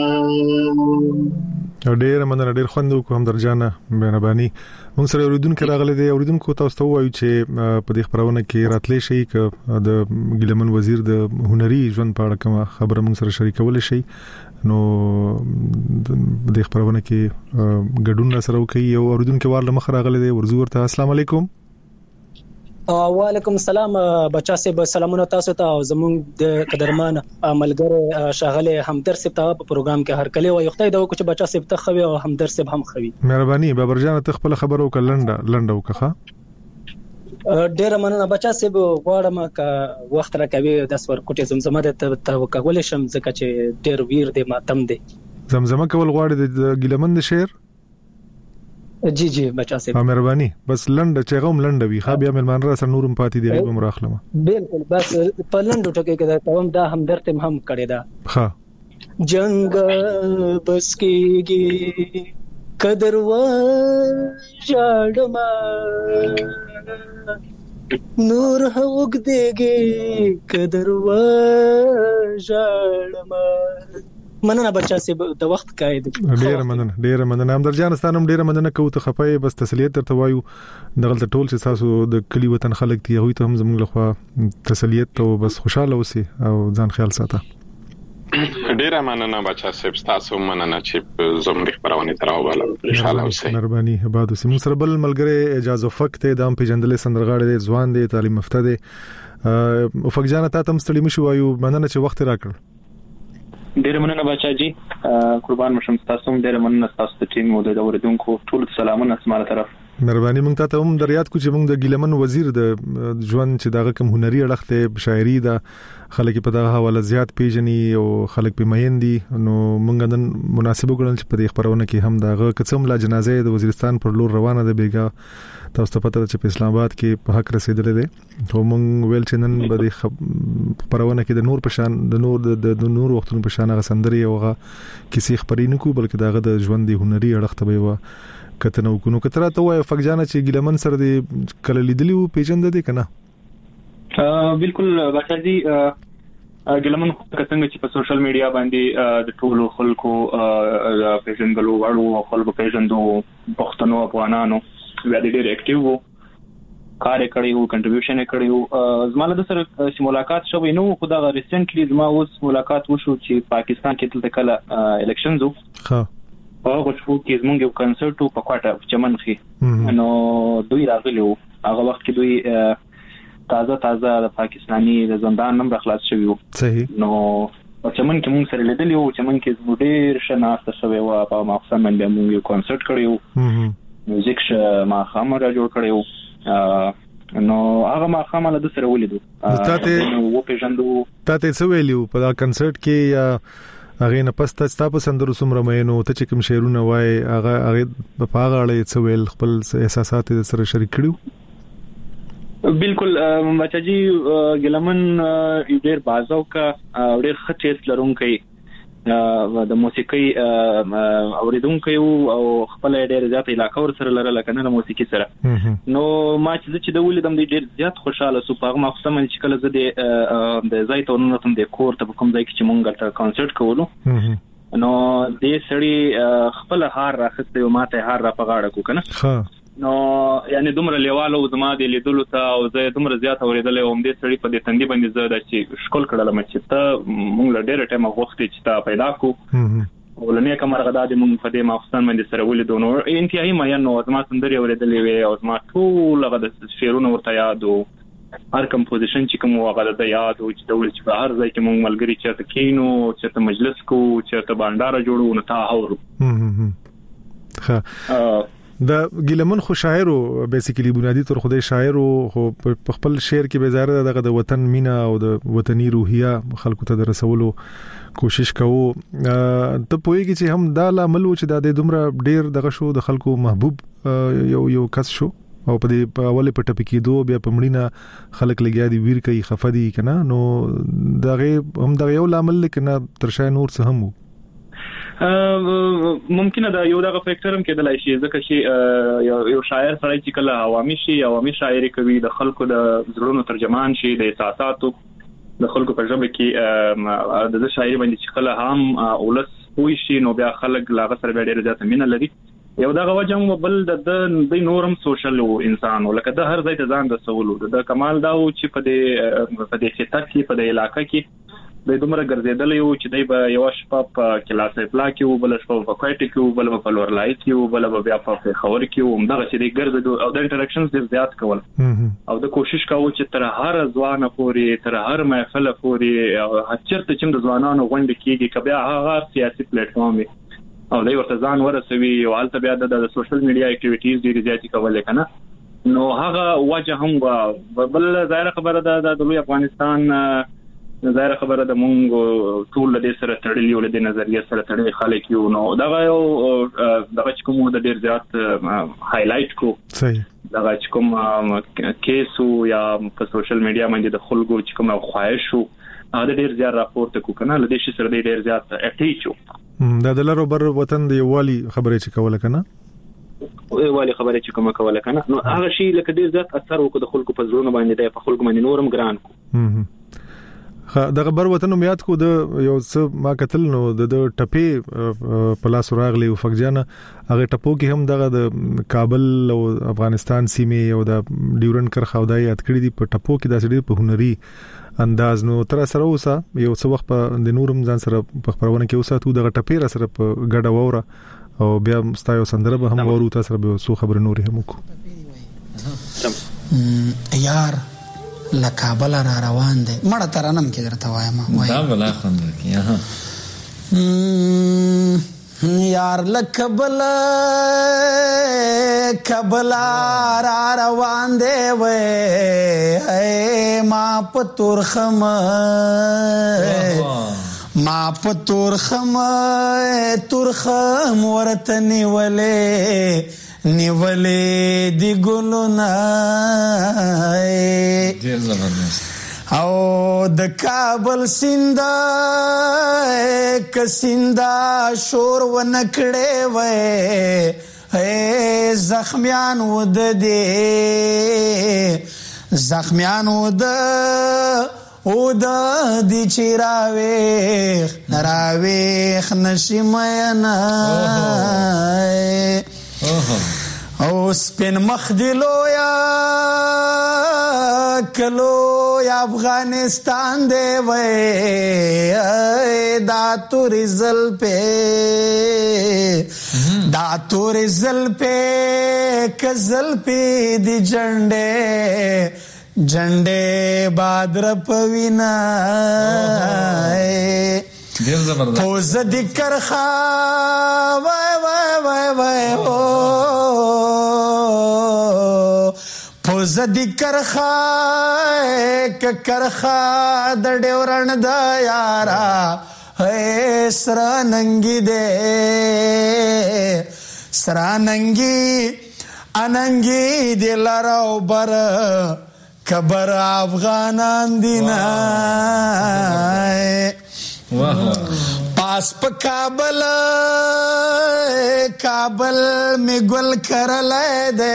[SPEAKER 5] ډېر مننه ډېر خوند وکړو هم درجانه مهرباني موږ سره اوریدونکو راغلي دي اوریدونکو تاسو ته وایو چې په دې خبرونه کې راتلې شي ک د ګیلمن وزیر د هنري ژوند په اړه کوم خبره موږ سره شریکول شي نو د دې خبرونه کې ګډون سره وکي او اوریدونکو ورله مخ راغلي دي ورزو ورته السلام علیکم
[SPEAKER 9] وعلیکم السلام بچا صاحب سلامونه تاسو ته او زموږ د قدرمان ملګری شاغله همدر صاحب ته په پروګرام کې هر کله وي خدای دا وکړي بچا صاحب ته خوي او همدر صاحب هم خوي
[SPEAKER 5] مهرباني بابر جان ته خپل خبرو کلنډ لنډ وکخه
[SPEAKER 9] ډیر مننه بچا صاحب غواړم ک وخت راکوي د سور کوټه زمزمه د توکول شم ځکه چې ډیر ویر دی ماتم دی
[SPEAKER 5] زمزمه کول غواړي د ګیلمن د شعر
[SPEAKER 9] جی جی بچا صاحب
[SPEAKER 5] مهرباني بس لنډ چې غوم لنډ وي خا بیا ملمان را سره نورم پاتې دی به مراخلمه
[SPEAKER 9] بالکل بس په لنډو ټکو کې دا کوم دا هم درته هم کړی دا
[SPEAKER 5] ها
[SPEAKER 9] جنگ بس کېږي قدر و جاړما نور هوګ دیږي قدر و جاړما مننه بچا سي د وخت قائد
[SPEAKER 5] ډیر مننه ډیر مننه هم درجان ستانم ډیر مننه کو ته خپای بس تسلیت ترته وایو دغه ټول چې تاسو د کلی وطن خلک دی هوی ته هم زموږ لخوا تسلیت او بس خوشاله اوسئ او ځان خیال ساته
[SPEAKER 7] ډیر مننه بچا سي تاسو مننه چې زموږ خبرونه تراوله ان شاء الله اوسئ
[SPEAKER 5] مهرباني هباد اوسئ موږ سره بل ملګری اجازه فقط د ام پیجندلې سندرغاړي د ځوان دی تعلیم یافته دی او فق جان ته تم ستړي مشو وایو مننه چې وخت راکړ
[SPEAKER 10] ډیر مننه بچا جی قربان مشم تاسو ډیر مننه تاسو ته ټیم او د اوریدونکو ټول سلامونه سماره طرف
[SPEAKER 5] مهرباني مونږ ته هم دریات کو چې مونږ د ګیلمن وزیر د ژوند چې دغه کوم هنري اړخ ته شاعري ده خلک په دغه حواله زیات پیژني او خلک په مېندي نو مونږ نن مناسب وګڼل چې په دې خبرونه کې هم دغه قسم لا جنازه د وزیرستان پر لور روانه ده بیګا تاسو ته پته چې په اسلام آباد کې په حق رسیدلې ده او مونږ ویل چې نن به د خبرونه کې د نور په شان د نور د نور وختونو په شان غسندري او غا کیسې خبرې نه کو بلکې دغه د ژوند د هنري اړخ ته وي کته نو کو نو کتره ته وای فق جانا چې ګیلمن سره دی کله لیدلی او پیژند دي کنه
[SPEAKER 10] بالکل بچا جی ګیلمن څنګه چې په سوشل میډیا باندې د ټولو خلکو پیژندلو وړو خلکو پیژندو پښتنو افغانانو ویا ډېر اکټیو وو کار کړی وو کنټریبیوشن کړی وو زماله د سره چې ملاقات شوی نو خو دا ریسنټلی زما اوس ملاقات وشو چې پاکستان کې تل کله الیکشنز وو
[SPEAKER 5] ها
[SPEAKER 10] هغه شو کې زمونږ یو کنسرت په کوټه چمن کې نو دوی راغلي وو هغه وخت کې دوی تازه تازه د پاکستانی د زندان نم خلاص شوی وو
[SPEAKER 5] صحیح
[SPEAKER 10] نو چمن کې مونږ سره لیدلی وو چمن کې زموږ ډېر شناخته شوی وو په مخصوص باندې مونږ یو کنسرت کړیو میوزیک ما خامره جوړ کړیو نو هغه ما خامله د سره ولیدو
[SPEAKER 5] تاسو
[SPEAKER 10] وو پیژندو
[SPEAKER 5] تاسو څه ویلو په دا کنسرت کې یا هغه نه پسته تاسو سندرو سمره مینو ته چې کوم شعرونه وای هغه هغه په هغه اړه څه ویل خپل احساسات سره شریک کړو
[SPEAKER 10] بالکل بچا جی ګیلمن ډېر بازو کا ډېر خطیس لرونکي د موسیقي اوریدونکو او خپل ډېر زیات علاقه ور سره لره لکه نه موسیقي سره نو ما چې د ولیدم ډېر زیات خوشاله سو په ما خصم چې کله زه د زای ته نو تم د کور ته کوم ځای کې چې مونږ ته کنسرت کوو نو دې سړی خپل هار راخسته او ماته هار را پغاړه کو کنه نو یعنی دومره لیوالو زما د لیدلو ته او زه دومره زیات اوریدل او دې سړی په دې تندې باندې زه د چې شکل کړل مې چې ته مونږ له ډېر ټیمه وخت چې تا پیدا کو ولنه کومه غدا د مونږ په دې مافستان باندې سره ولیدو نو انتهایی مې نو زما سندري اوریدلې وي او زما ټول غدا شعرونه ورته یادو هر کمپوزیشن چې کوم وغه د یاد او چې ډول چې په هر ځای کې مونږ ملګری چې تکینو چې ته مجلس کو چې ته بانداره جوړو نو تا اورو
[SPEAKER 5] ها د ګیلمن خو شاعرو بیسیکلی بنیادی تور خدای شاعرو خو په خپل شعر کې به زاره دغه د وطن مینا او د وطني روحیه خلکو ته رسولو کوشش کوو ته پوهیږي چې هم دا لامل و چې د دومره ډیر دغه شو د خلکو محبوب یو یو کس شو او په دې په اول په ټپی کې دوه بیا په مړینا خلک لګیا دي ویر کوي خفدي کنه نو دغه هم دغه یو لامل کنه ترشا نور څه هم
[SPEAKER 10] ممکنه دا یو دغه فیکټر هم کېدلای شي ځکه چې یو شاعر سره چې کله عوامي شي عوامي شاعري کوي د خلکو د زړونو ترجمان شي د احساساتو د خلکو په ژبه کې د شاعري باندې چې کله هم ولس وي شي نو بیا خلک لاغه سره ډېر زیات مینه لري یو دغه وجه هم بل د د نورم سوشل انسان ولکه د هر ځای ته ځان د سوالو د کمال دا و چې په دې په دې خطه کې په دې علاقې کې د دومره ګرځیدل یو چې دای په یو شپه په کلاس پلا کې او بل شپه په کوټه کې او بل په لورلای کې او بل بیا په خبر کې او دغه چې د ګرځېدو او د انټراکشنز ډېر زیات کول او د کوشش کاوه چې تر هر ځوان پورې تر هر محفل پورې او هرچرته چې د ځوانانو غونډه کېږي کبه هغه سیاسي پلیټ فارم او دوی ورته ځان ورسوي او حالت بیا د سوشل میډیا اکټیویټیز ډېر زیات کول کنه نو هغه وجه هم بل ظاهر خبره ده د افغانستان ظاهر خبره د مونږ ټول د سره تړلې ول د نظریه سره تړلې خلک یو نو دا یو دغه کوم د ډیر زیات هایلایټ کو صحیح دغه کوم کیسو یا په سوشل میډیا باندې د خلکو چې کوم خواهش شو دا ډیر زیات راپورته کو کنه ل دې شي سره ډیر زیات اکټیو شو
[SPEAKER 5] دا د لارو بر وطن دی والی خبره چې کوله کنه
[SPEAKER 10] والی خبره چې کومه کوله کنه نو هغه شی لکه ډیر زیات اثر وکړ د خلکو په زړونو باندې د خلکو باندې نورم ګران کو
[SPEAKER 5] د خبر وطن میاد کو د یو څه ما قتل نو د ټپې پلاس راغلی او فقجانه هغه ټپو کې هم دغه د کابل او افغانستان سیمه او د ډیورن کر خودای یاد کړی دی په ټپو کې د سړي په هنري انداز نو تر سره اوسه یو څه وخت په د نورم ځان سره په خبرونه کې اوسه تو دغه ټپې را سره په ګډه ووره او بیا مستایو سندره به هم ورو تاسو سره به سو خبر نوري هم کو
[SPEAKER 6] یار لا کابل را روان دي مړه ترانم کې درته وایم
[SPEAKER 11] دا بلا خوند کی ها
[SPEAKER 6] یار لا کابل کابل را روان دي وې ما پتور خم ما پتور خم تور خم ورتنی ولې نیولې دی ګلونا
[SPEAKER 11] ډیر زبردست
[SPEAKER 6] او د کابل سیندا ک سیندا شور ونکړې وې اے زخمیان ود دې زخمیان ود او د دې چیراوي نراوي خنشماینا او سپین مخدلو یا کلو یا افغانستان دے وے دا توری زل پہ دا توری زل پہ کزل پہ دی جنڈے جنڈے بادر پوینا
[SPEAKER 11] ډیر زبردست
[SPEAKER 6] پوز دکر خا وای وای وای وای او پوز دکر خا ک کر خا د ډورن د یارا اے سرا ننګی دے سرا ننګی اننګی دلارو بر کبر افغانان دینا پاس پا کابل کابل میں گل کرلے دے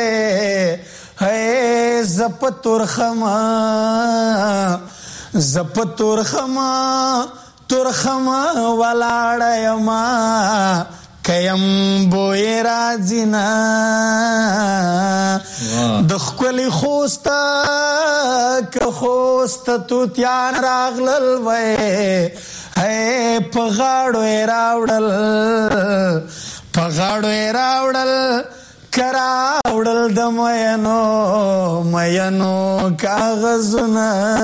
[SPEAKER 6] ہے زپ ترخما زپ ترخما ترخما ولاړیما کیم بوئی رازینا دخکولی خوستا که خوستا توتیان راغلل وی ہے پغاڑو راوڑل پغاڑو راوڑل کراوڑل د مینو مینو کاغذنا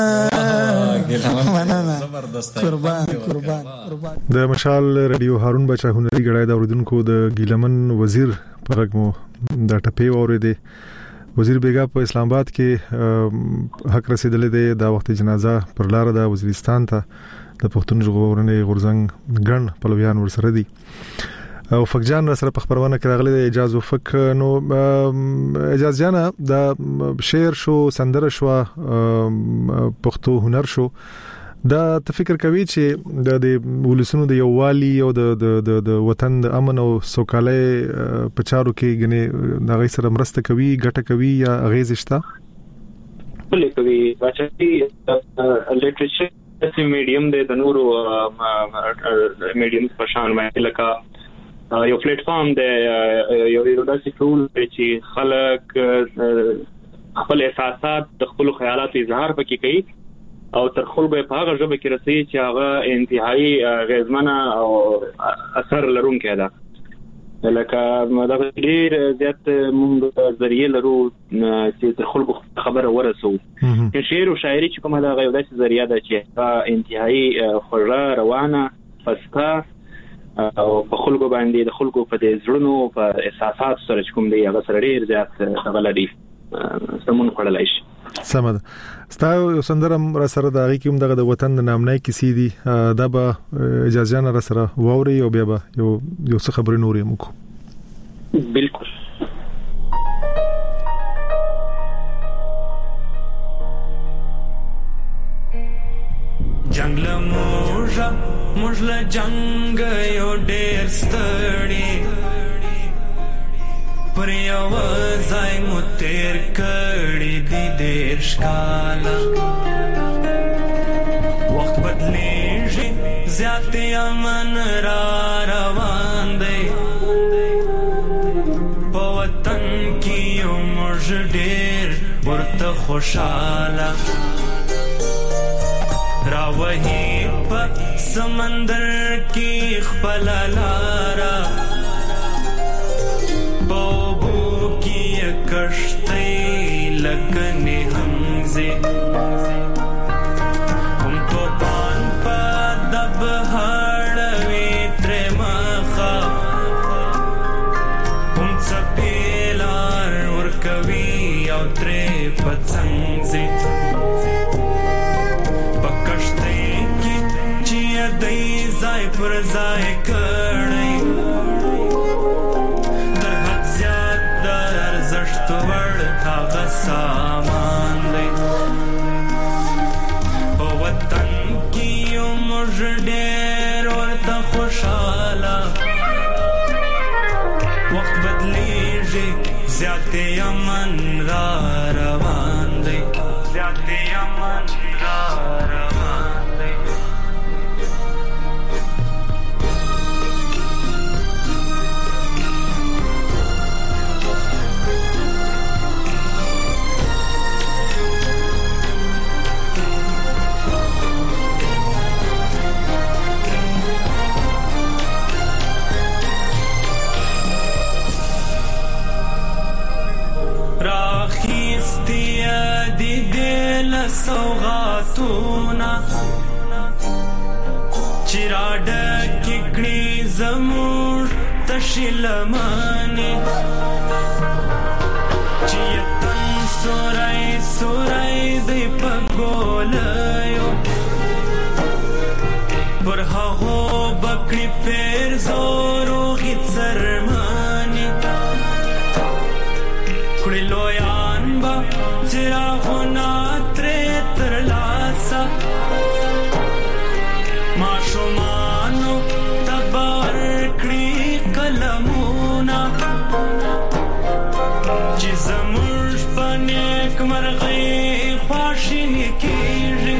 [SPEAKER 6] قربان قربان قربان
[SPEAKER 5] د مشال رادیو هارون بچا هنري غړای د اوریدونکو د ګیلمن وزیر په رقمو د ټپې اوریدې وزیر بیگا په اسلام آباد کې حق رسیدلې ده د وخت جنازه پر لار د وزیرستان ته د پښتون ژغورنې غورځنګ ګڼ پلویان ورسره دي او فقجان سره په خبرونه کې راغلي د اجازه فک نو اجازه جانا د شعر شو سندره شو پښتو هنر شو دا ته فکر کوي چې د ولسونو د یووالي او د د د وطن د امن او سوکالۍ په چارو کې غني د غي سره مرسته کوي ګټه کوي یا غیز شته
[SPEAKER 10] بلې کوي چې لټریچر چې میډیم د نورو میډیم په شان باندې لکه یو پلیټ فارم دی یو یو داسې ټول چې خلک خپل احساسات د خپل خیالات اظهار پکې کوي او تر خلکو په هغه ژبه کې رسي چې هغه انتهایی غیزمنه او اثر لرونکې ده لکه دا ډیر زیات موږ ذریعہ لرو چې تر خلکو خبره ورسو چې شعر او شاعري چې کومه دا غو داسې ذریعہ ده چې انتهایی خوږه روانه فستا او په خلکو باندې د خلکو په دې زړونو په احساسات سره کوم دی هغه سره ډیر زیات غلطي سمون خړلای شي
[SPEAKER 5] سمد ستاسو سندرم را سره د هغه کوم دغه د وطن د نامنای کیسې دي دا به اجازه نه را سره ووري او بیا به یو یو څه خبرې نورې موکو
[SPEAKER 10] بالکل
[SPEAKER 12] جنگ له موجه موږ له جنگ یو ډیر ستړي پر یو ځای مو تیر کړي دي ډیر شکاله وخت بدلیږي زیات امن را روان دی په وطن کې یو موږ ډیر ورته خوشاله راوهي په سمندر کې خپل لارا کشتی لکنی همزی هم تو پان پا دب هاڑوی ترمخا هم چپیلار ورکوی او تری پتسنگزی پا کشتی کی چی دی زای پر زای کردی سامان دی په وطن کې یو موږ ډېر ورته خوشاله وخت بدلیږي زیات امن را روان دی زیات امن را روان دی سوغاتونا چراډ ککړي زمور تشلمانه چیتن سورای سورای دی پګولایو پر هغه بکړي پیر زورو غت سرمانه کړي لویان با چراغونه ماشومانو تبار کړي کلمونه چې زموږ په نیک مرغۍ خواشیني کېږي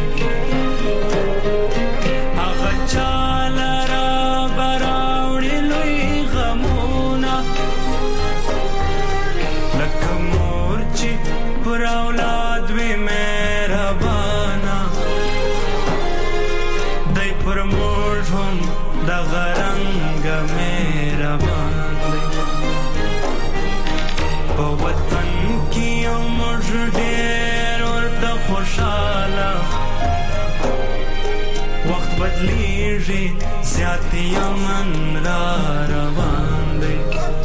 [SPEAKER 12] هغه چاله را براوړي لوی غمونه لکه مور چې پر اولاد وي مهربانه دی پر موږ هم دغه رنګ مهربان دی په وطن کې یو موږ ډېر ورته خوشاله وخت بدلیږي زیات امن را روان دی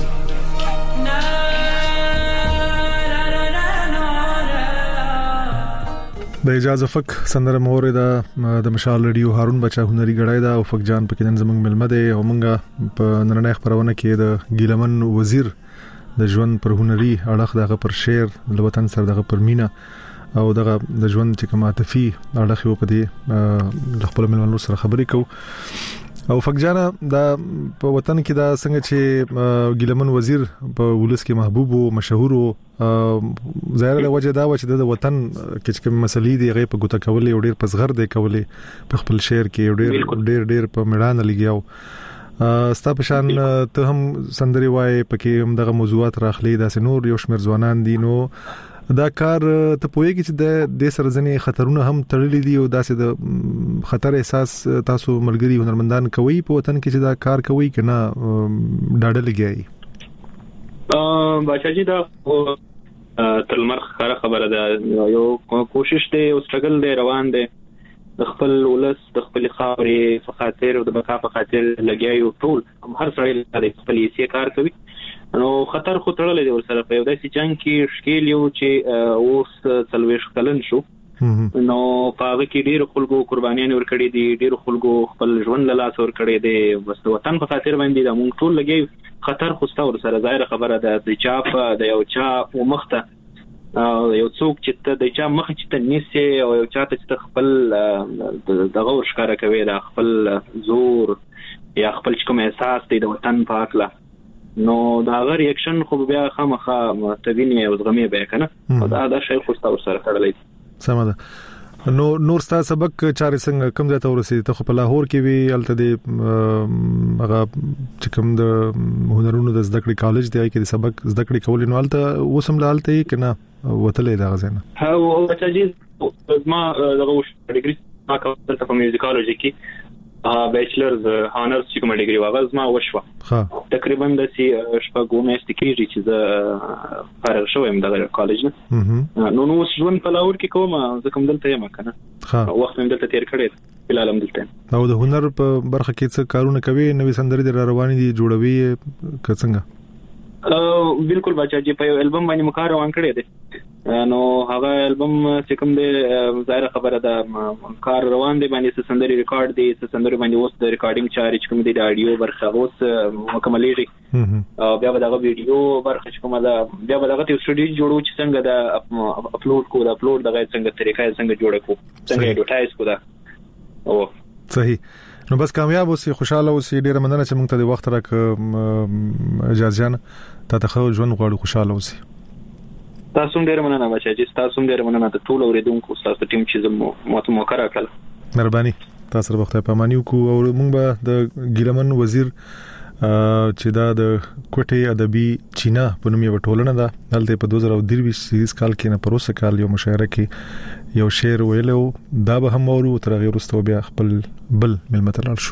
[SPEAKER 5] د اجازه فک سندره مورې دا د مشال رادیو هارون بچا هنري غړای دا او فک جان پکې نن زمنګ ملمه ده او مونږه په نننۍ خبرونه کې د ګیلمن وزیر د ژوند پر هنري اړه دغه پر شعر د وطن سره دغه پر مینا او دغه د ژوند چې کومه عاطفي اړه خو په دې خپل ملمنو سره خبرې کوو. او فقجانا دا په وطن کې دا څنګه چې ګیلمن وزیر په ولس کې محبوب او مشهور او ظاهر له وجه دا و چې د وطن کې کوم مسلې دی غي په ګوته کولې او ډیر پسغر دی کولې په خپل شهر کې ډیر ډیر ډیر په میدان لګیاو. ستا په شان ته هم سندري وای پکې هم دغه موضوعات راخلي دا سنور یو شمیر ځوانان دي نو دا کار ته پوهیږي چې د د سرزنې خطرونه هم تړلې دي او داسې د خطر احساس تاسو ملګری هنرمندان کوي په وطن کې چې دا کار کوي کنه ډاډه لګیایي؟
[SPEAKER 10] ا بچاجي دا تلمر خبره خبره ده یو کوشش دی او سټرګل دی روان دی د خپل ولس د خپل خاورې په خاطر او د بقا په خاطر لګیایو ټول هر سړی د خپل یې کار کوي نو خطر خو تړلې دی ورسره په یو داسې جنگ کې شکیل یو چې اوس څلويش کلن شو نو په هغه کې ډېر خلکو قربانیان ورکړي دي ډېر خلکو خپل ژوند له لاس ورکړي دي بس وطن په خاطر باندې د مونږ ټول لګي خطر خو ستو ورسره ظاهر خبره ده د چا په د یو چا او مخته یو څوک چې ته د چا مخ چې ته نيسي او یو چا ته خپل دغه ورشکاره کوي د خپل زور یا خپل کوم احساس دی د وطن په اړه نو دا غیر ریاکشن خو بیا خامخا تبینی او زغمی به کنه دا دا شی خو تاسو سره کړلای
[SPEAKER 5] سم ده. نو نور ستا سبق چارې څنګه کوم ځای ته ورسېد ته خو په لاهور کې وی الته د هغه چې کوم د هنرونو د زده کړې کالج دی کې د سبق زده کړې کول نو الته وسم لالته کنه وتلې دا غزنه
[SPEAKER 10] ها او چې ما دغه ډیګري ما کوم په میوزیکالوجي کې بیچلرز هانرز چې کوم ډیګري واغز ما وشو ها تقریبا د سی شپږو میاشتې کېږي چې زه فارغ شوم د کالج نه نو نو ژوند په لاهور کې کوم زه کوم دلته یم کنه ها وخت هم دلته تیر کړی بلال هم دلته
[SPEAKER 5] او د هنر په برخه کې څه کارونه کوي نوې سندري د رواني دي جوړوي څنګه
[SPEAKER 10] ا بالکل بچاجي په یو البم باندې مکار روان کړی دی نو هغه البم چې کوم دی ظاهر خبره ده کار روان دی باندې سندري ریکارډ دی سندري باندې اوس د ریکارډینګ چارج کوم دی د اډیو برخه اوس مکملېږي او بیا به دغه ویډیو برخه کومه ده بیا به دغه سټوډیو جوړو چې څنګه دا اپلوډ کو دا اپلوډ دغه څنګه طریقې څنګه جوړ کو څنګه اډورټایز کو دا او
[SPEAKER 5] صحیح نو بس کامیاب اوسې خوشاله اوسې ډیره مننه چې موږ ته د وخت راک اجازه جان ته ته ژوند غواړو خوشاله اوسې
[SPEAKER 10] تاسو ډیره مننه بچا چې تاسو ډیره مننه ته ټول اوریدونکو تاسو ټیم چې زمو ماته موقع راکړه
[SPEAKER 5] مهرباني تاسو په وخت په مانیو کو او موږ به د ګیلمن وزیر چې دا د کوټي ادبي چینا په نوم یو ټولنه ده دلته په دوه زره درویشت کال کې نه پروسه کال یو مشاعره کې یو شعر ویلو دا به هم ورو تر غیر واستو بیا خپل بل ملمتلل شو.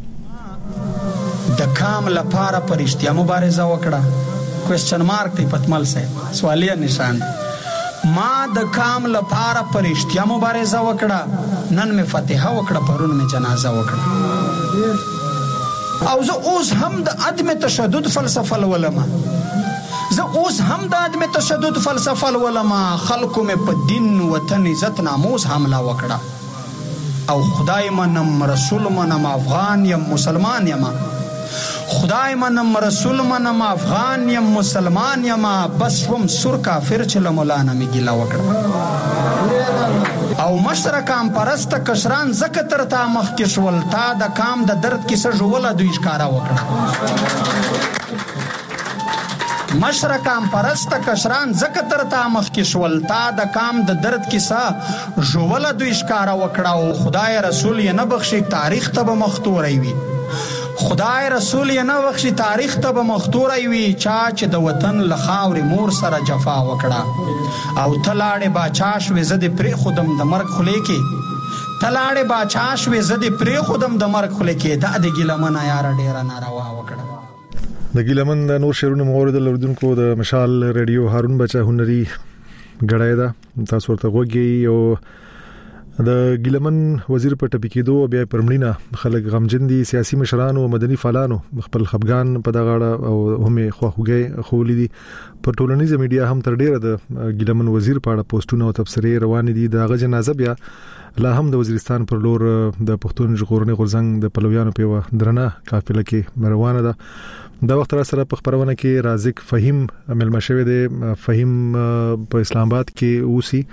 [SPEAKER 6] د کام لپاره پرشتیا مبارزه وکړه کوېسچن مارک ته پتمل سه سوالیه نشان ما د کام لپاره پرشتیا مبارزه وکړه نن می فتح وکړه پرون می جنازه وکړه او زه اوس هم د عدم تشدد فلسفه ولما زه اوس هم د عدم تشدد فلسفه ولما خلکو مې په دین وطن عزت ناموس حمله وکړه او خدای منم رسول منم افغان یم مسلمان یم خدای منم رسول منم افغان یم مسلمان یم بس وم سر کافر چې مولانا می ګیلا وکړه او مشرکان پرسته کشران زکه تر تا مخ کې شول تا د کام د درد کیسه جوړه دوی ښکارا وکړه مشرکان پرسته کشران زکه تر تا مخ کې شول تا د کام د درد کیسه جوړه دوی ښکارا وکړه او خدای رسول یې نه بخشي تاریخ ته مختوري وي خدای رسول یې نه بخشي تاریخ ته مختوري وي چا چې د وطن لخاوري مور سره جفا وکړه او تلاړې باچاش وې زده پرې خودم د مرګ خلې کې تلاړې باچاش وې زده پرې خودم د مرګ خلې کې د د ګلمن یار ډیر ناروا وکړه
[SPEAKER 5] د ګلمن د نور شعرونو مورد لوردونکو د مشال ریډیو هارون بچا هنري غړای دا تاسو ورته وګورئ او د ګلمن وزیر په ټپی کېدو بیا پرمړینا خلک غمجن دي سیاسي مشران او مدني فعالانو خپل خفګان په دغه او هم خوخوږي خولې دي په ټولنیزه میډیا هم تر ډیره د ګلمن وزیر په اړه پوسټونه او تبصرې روان دي د جنازه بیا لا هم د وزیرستان پر لور د پښتون ژغورنې غورځنګ د پلویانو په درنه قافله کې روانه ده دا وخت را سره په خبرونه کې رازق فهیم ملمشوي د فهیم په اسلام آباد کې اوسي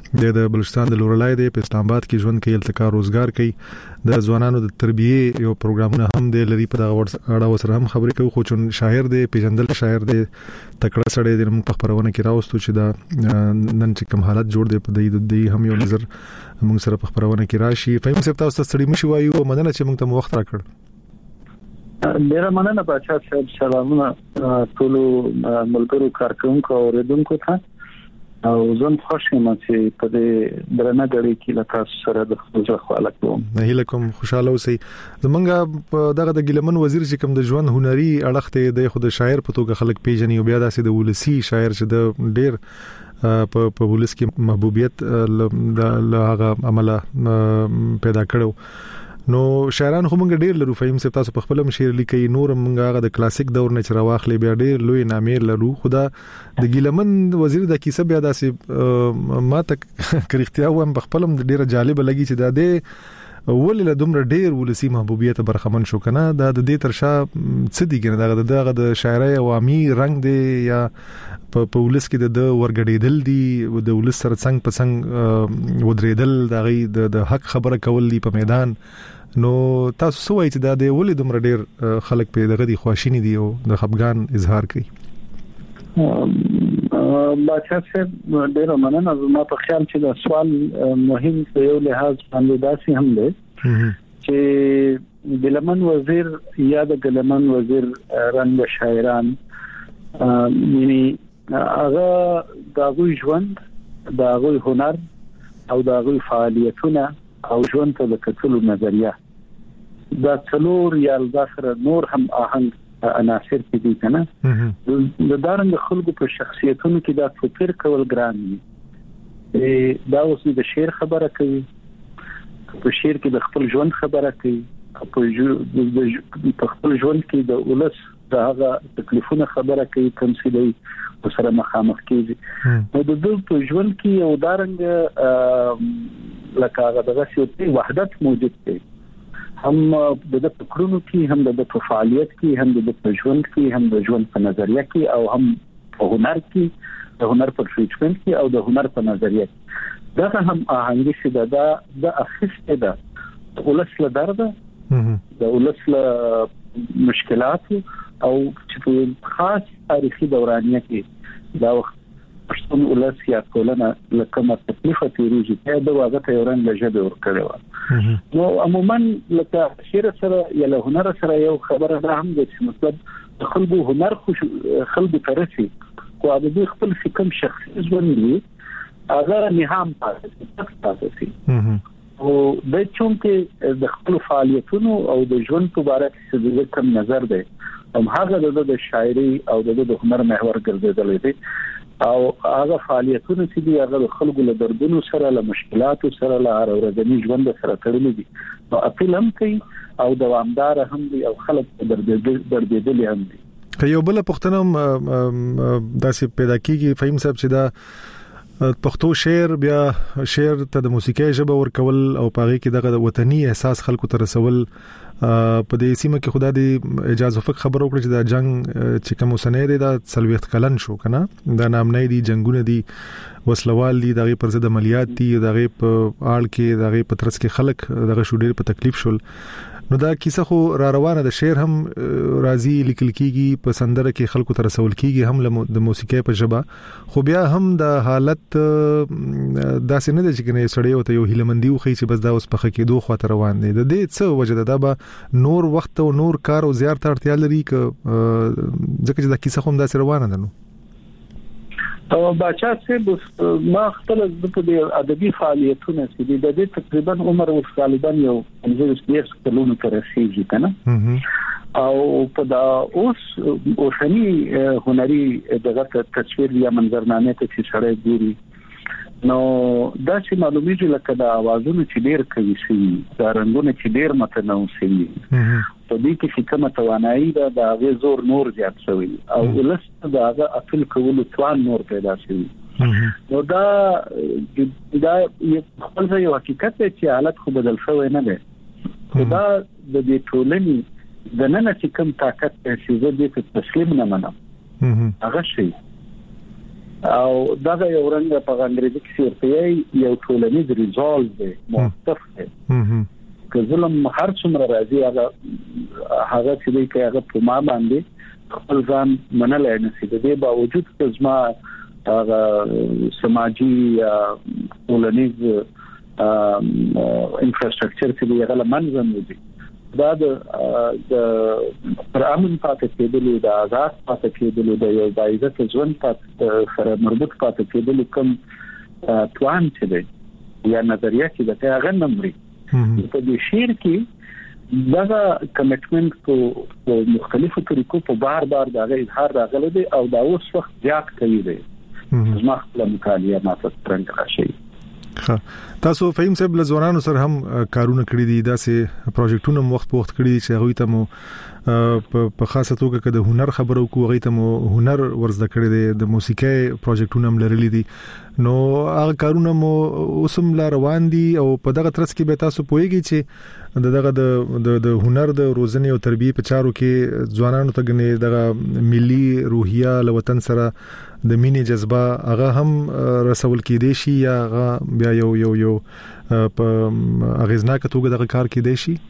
[SPEAKER 5] د بلوچستان د لورلای دی په اسلام آباد کې ژوند کوي، التکار روزګار کوي، د ځوانانو د تربیه یو پروګرامونه هم دی لري. په دغه اړه وسره هم خبرې کوي. خو چون شاعر دی، پیژندل شاعر دی، تکړه سړی دی، موږ په خبرونه کې راوستو چې دا نن چې کوم حالت جوړ دی په دې د هم یو نظر موږ سره په خبرونه کې راشي. فهم صاحب تاسو ستړي مشي وایو او مننه چې موږ ته وخت راکړ.
[SPEAKER 13] ډیره مننه بچا صاحب. سلامونه ټول ملګرو کارکونکو او اوریدونکو ته. او زه خوش یم چې په دې درنه غړي کې له تاسو سره د خپل خپل کوم. نه هیله کوم خوشاله اوسئ. زمونږ دغه د ګیلمن وزیر چې کوم د ژوند هنري اړخته د خود شاعر په توګه خلک پیژني او بیا داسې د ولسی شاعر چې د ډیر په په ولس کې محبوبیت له هغه عمله پیدا کړو. نو شاعران خو مونږ ډیر لرو. فهم صاحب تاسو په خپل شعر لیکي، نور مونږ هغه د کلاسیک دور نه چر واخلې بیا ډیر لوی نامې لرو. خدا د ګیلمن وزیر د کیسه بیا داسې ما تک کریختیا و هم په خپل ډیره جالب لګی چې دا د ولله دومره ډیر ولسی محبوبیت برخمن شو کنه. دا د دې ترشا څه دی کنه دا دغه د شاعري عوامي رنگ دی یا په ولس کې د ورګډېدل دی، د ولس سره څنګه په څنګه ودرېدل، دغه د حق خبره کول دی په میدان. نو تاسو سوای چې دا د ولې دومره ډیر خلک په دغه دي خواشینی دي او د خپګان اظهار کوي. بچا صاحب ډیر مننه. زما په خیال چې دا سوال مهم دی یو لحاظ باندې داسې هم دی چې ګیلمن وزیر یا د ګیلمن وزیر رنګ شاعران یعنی هغه دغه ژوند، دغه هنر او دغه فعالیتونه او ژوند ته د کتلو نظریه دا څلور یا ځخره نور هم آهنګ عناصر دي کنه. د دارنګ خلکو په شخصیتونو کې دا فکر کول ګران دي. دا اوس د شعر خبره کوي، په شعر کې د خپل ژوند خبره کوي، په خپل ژوند کې د ولس د هغه تکلیفونه خبره کوي، کوم څه دی سره مخامخ کیږي. نو د دوی په ژوند کې یو دارنګ لکه هغه دغه سیاسي وحدت موجود دی، هم د فکرونو کې، هم د فعالیت کې، هم د ژوند کې، هم د ژوند په نظریه کې، او هم په هنر کې، د هنر په ټریټمنټ کې، او د هنر په نظریه کې. دا هم آهنګ شي دا د اخیسته ده ولس له درد، د ولس له مشکلات، او چې په خاص تاریخي دورانیه کې دا وخت پښتون ولس یا ټولنه لکه تکلیف تیریږي ته د واغه ته ورن لږه ورکړو. نو عموما لکه شعر سره یا له هنر سره یو خبره ده هم چې مطلب خلکو هنر خوش خلکو ترسي خو د دې خپل فکر شخصي ژوند دی هغه نهام پاتې شي. او د چون کې د خپل فعالیتونو او د ژوند په اړه څه کوم نظر دی هم هغه د شاعري او د هنر محور ګرځیدل دي، او هغه فعالیتونه چې دی هغه خلکو له دردونو سره، له مشکلاتو سره، له ورځني ژوند سره تړلي دي. نو اپیل هم کوي او دوامدار هم دي او خلک دردېدل هم دي.
[SPEAKER 5] که یو بل پښتنم داسې پیدا کیږي فهم صاحب چې دا پښتو شعر بیا شعر ته د موسیقي ژبه ورکول او پاغي کې دغه وطني احساس خلکو ته رسول په دې سیمه کې خدا دې اجازه فق خبر وکړي چې دا جنگ چې کوم سنې دی دا سلويخت کلن شو کنه، دا نامنۍ دي، جنگونه دي، وسلوال دي، دغه پر ضد عملیات دي، دغه په آل کې دغه پترس کې خلک دغه شو ډیر په تکلیف شول. نو دا کیسه خو را روانه د شعر هم راضي لیکل کیږي، په سندره کې خلکو ته رسول کیږي، هم د موسیقي په ژبه. خو بیا هم د حالت داسې نه دی چې کنه سړی او ته یو هیلمندي وخی چې بس دا اوس په خکې دوه خاطر روان دي. د دې څه وجه ده به نور وخت او نور کار او زیارت اړتیا لري ک ځکه چې دا کیسه هم داسې روانه ده. نو
[SPEAKER 13] او بچا څه ما خپل د ادبي فعالیتونه چې د دې تقریبا عمر او غالبا یو پنځه ډیر کلونو تر رسیدي کنه، او په دا اوس اوسنی هنري دغه تصویر یا منظرنامه ته چې سره ګوري نو دا چې معلومیږي لکه دا اوازونه چې ډیر کوي سي، دا رنگونه چې ډیر متنوع سي، په دې کې چې کومه توانایي ده دا غي زور نور زیات شوی او ولست دا هغه خپل کولو توان نور پیدا شي. نو دا دا خپل یو حقیقت دی چې حالت خو بدل شوی نه دی. دا د دې ټولنې د نن چې کوم طاقت چې زه دې تسلیم نه منم هغه شي او دا یو رنګ په انګریزي کې ورته یو ټولنیز ریزولټ دی موقف دی که ظلم هر څومره راځي هغه هغه چې دی کې هغه په ما باندې خپل ځان منلای نشي د دې باوجود چې زما هغه سماجی ټولنیز انفراستراکچر چې دی هغه منظم دی دا د پر امن پاتې کېدل د آزاد پاتې کېدل د یو عزت ژوند پاتې سره مربوط پاتې کېدل کوم پلان چې دی یا نظریه چې د هغه نمبري په دې شعر کې دا کمټمنټ په مختلفو طریقو په بار بار دا اظهار راغلی دی او دا اوس وخت زیات کوي دی زما خپل مطالعه ماته څنګه راشي
[SPEAKER 5] تاسو فهم صاحب لزوانانو سره هم کارونه کړی دي دا سه پروجیکټونه وخت په وخت کړی دي چې هغه ته مو په خاصه توګه د هنر خبرو کوو ته مو هنر ورزده کړی دي د موسیقي پروجیکټونه هم لرلي دي نو هغه کارونه مو اوسم لا روان دي او په دغه ترڅ کې به تاسو پوهیږئ چې دغه د د هنر د روزنې او تربیه په چارو کې ځوانانو ته غني دغه ملي روحیه له وطن سره د مینې جذبه هغه هم رسول کېدې شي یا هغه بیا یو یو یو په اغیزناک توګه دغه کار کېدې شي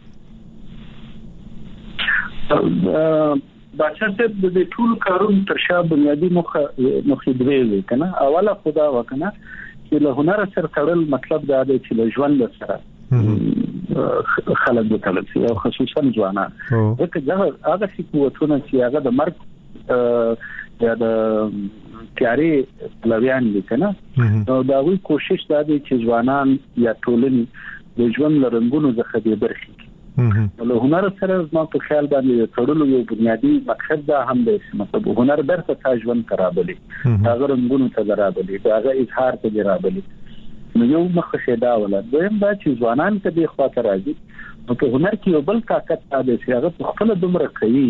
[SPEAKER 13] بچا ته د ټول کارونو ترشا بنیادی مخه مخې دی کنه اوله خدا وکنه چې له هنر سره تړل مطلب دا دی چې له ژوند سره خلک د تلل او خصوصا ځوانان ځکه دا هغه څه قوتونه چې هغه د مرګ یا د تیاری لویان دي کنه نو دا وی کوشش دا دی چې ځوانان یا ټولنې د ژوند لرنګونو څخه به برخې له هنر سره ما په خیال باندې تړلو یو بنیادی مقصد دا هم دی چې مطلب هنر برته تا ژوند خرابلي هغه رنګونو ته خرابلي هغه اظهار ته خرابلي نو یو مخه دا ولا دویم دا چې ځوانان ته د خواته راځي نو په هنر کې یو بل طاقت دی چې هغه خپل دومره کوي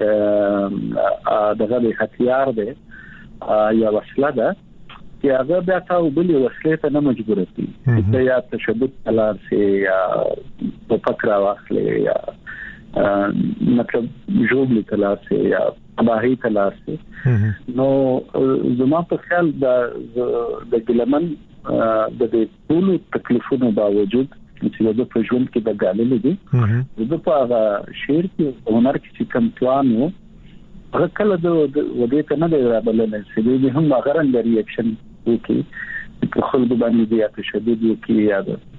[SPEAKER 13] دغه هتیار دی یا وسله ده چې هغه بیا تاسو بل وسله ته نه مجبور دي چې یا تشدد تلار سي یا په فکر واخلې یا مطلب جوړ تلار سي یا تباہی تلار سي نو زما په خیال د ګلمن د دې ټول تکلیفونو باوجود چې د پروژند کې د غالي دي د په هغه شعر کې هنر کې کوم پلان وو هغه کله د ودې ته نه دی رابلل چې دې هم هغه رنګ ریاکشن وکي په خلکو باندې د تشدد وکي یا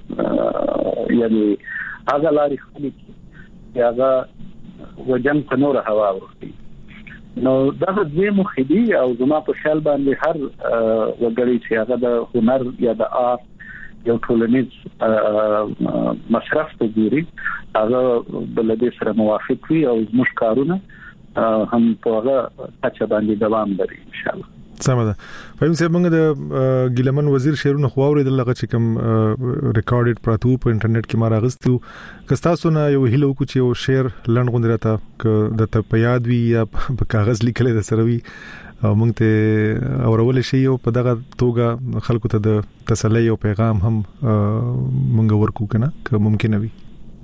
[SPEAKER 13] د یعنی هغه لاري خلک هغه وجن په نور هوا ورتي نو دا د دې مخدي او زما په خیال باندې هر وګړي چې هغه د هنر یا د آرت یو ټولنیز مصرف ته ګوري هغه بلدي سره موافق وي او زموږ کارونه هم په هغه اچ باندې دوام لري ان شاء الله
[SPEAKER 5] سمه فهم سه موږ د ګلمن وزیر شعرونه خواوري دغه چې کوم ریکارډډ پراتو په انټرنیټ کې ما راغستو کستاسو نه یو هیلو کو چې یو شعر لړن غوندراته ک د ته په یاد وی یا په کاغذ لیکل د سروي او موږ ته اورول شي او په دغه توګه خلکو ته د تسلی او پیغام هم موږ ورکو کنه که ممکن وي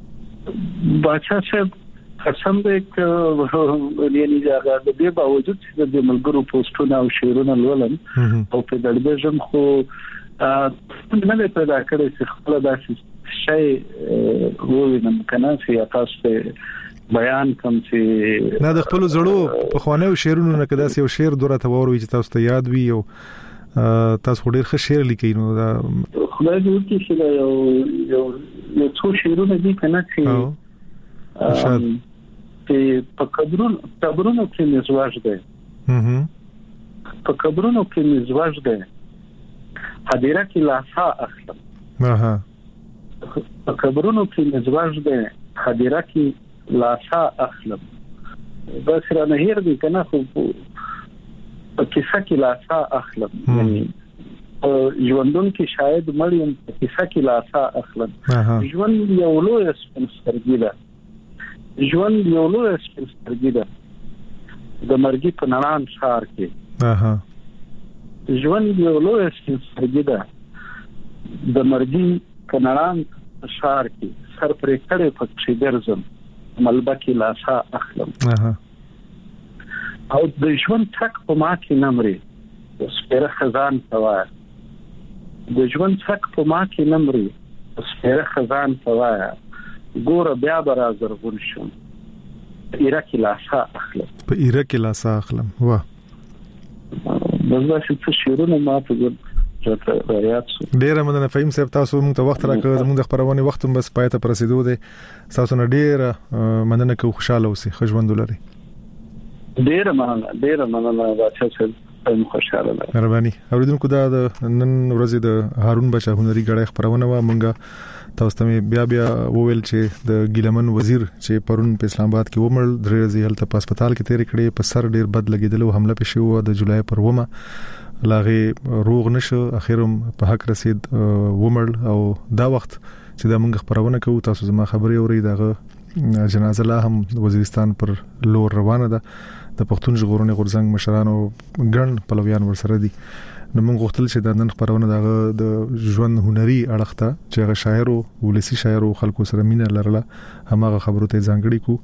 [SPEAKER 13] بچا صاحب قسم دې ک یعنی دا د دې باوجود چې د ملګرو پوسټونه او شعرونه لولم او په دړبېژم خو نه پیدا کړی چې خپل داسې شی ووینم کنه چې تاسو بیان کوم چې
[SPEAKER 5] نه د خپل زړه په خوانه او شعرونو نه کدا یو شعر دوره ته وروي چې تاسو ته یاد وي او تاسو ډېر ښه شعر لیکئ نو دا
[SPEAKER 13] خدای دې وکړي چې یو یو څو شعرونه دي کنه چې چې په قبرونو قبرونو کې مزواج ده هم په قبرونو کې مزواج ده حدیره کې لاسا اخلم
[SPEAKER 5] اها
[SPEAKER 13] په قبرونو کې مزواج ده حدیره کې لاسا اخلم بس را نه هیر دي کنه خو په کیسه کې لاسا اخلم یعنی ژوندون کې شاید مړیم په کیسه کې لاسا اخلم ژوند یو لوی سپنسرګی ده ژوند یو لوی سپنسرګی ده د مرګي په نړان شار کې
[SPEAKER 5] اها
[SPEAKER 13] ژوند یو لوی سپنسرګی ده د مرګي په نړان شار کې سر پرې کړې په چې درځم ملبکی لاسا اخلم
[SPEAKER 5] اها
[SPEAKER 13] او د ژوند تک په ما کې نمرې سپیره خزان سوا د ژوند څک په ما کې نمرې سپیره خزان سوا ګوره بیا به را زرغون شم په ایره کې لاسا اخلم
[SPEAKER 5] په ایره کې لاسا اخلم واه
[SPEAKER 13] دغه څه شعرونه ما په راته یاد شو.
[SPEAKER 5] ډیره مننه فهیم صاحب، تاسو موږ ته وخت راکړ، زموږ د خبرونه وخت هم بس پای ته پرسیدو دي. تاسو نه ډیره مننه کوم، خوشاله اوسئ، ښه ژوند ولرئ.
[SPEAKER 13] ډیره مننه ډیره مننه بچا صاحب، هم خوشاله یم.
[SPEAKER 5] مهرباني. اوریدونکو دا د نن ورځې د هارون بچا هنري غړې خبرونه و، مونږه تاسو ته بیا بیا وویل چې د ګیلمن وزیر چې پرون په اسلام آباد کې ومړ، درې ورځې هلته په هسپتال کې تیر کړې، په سر ډیر بد لګیدل او حمله پېښه و د جولای پر ومه، لاغه روغ نشو، اخیرم په حق رسید ومړ. او دا وخت چې دا مونږ خبرونه کوو، تاسو زما خبري اورئ، دغه جنازه لا هم وزیرستان پر لور روانه ده. د پښتون ژغورنې غورځنګ مشرانو ګڼ پلویان ورسره دي. نو موږ غوښتل چې د نن خبرونه دغه د ژوند هنري اړخ ته چې هغه شاعر او ولسی شاعر او خلکو سره مینه لرله، هغه خبرو ته ځانګړي کو.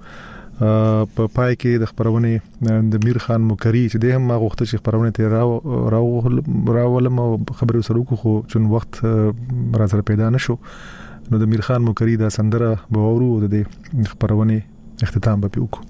[SPEAKER 5] په پای کې د خبرونه د میر خان مکری چې د هم ما غوښتل چې خبرونه ته راو راو راولم او خبرو سره کو، خو چون وخت راځره پیدا نشو، نو د میر خان مکری دا سندره باورو د خبرونه اختتام به وکړو.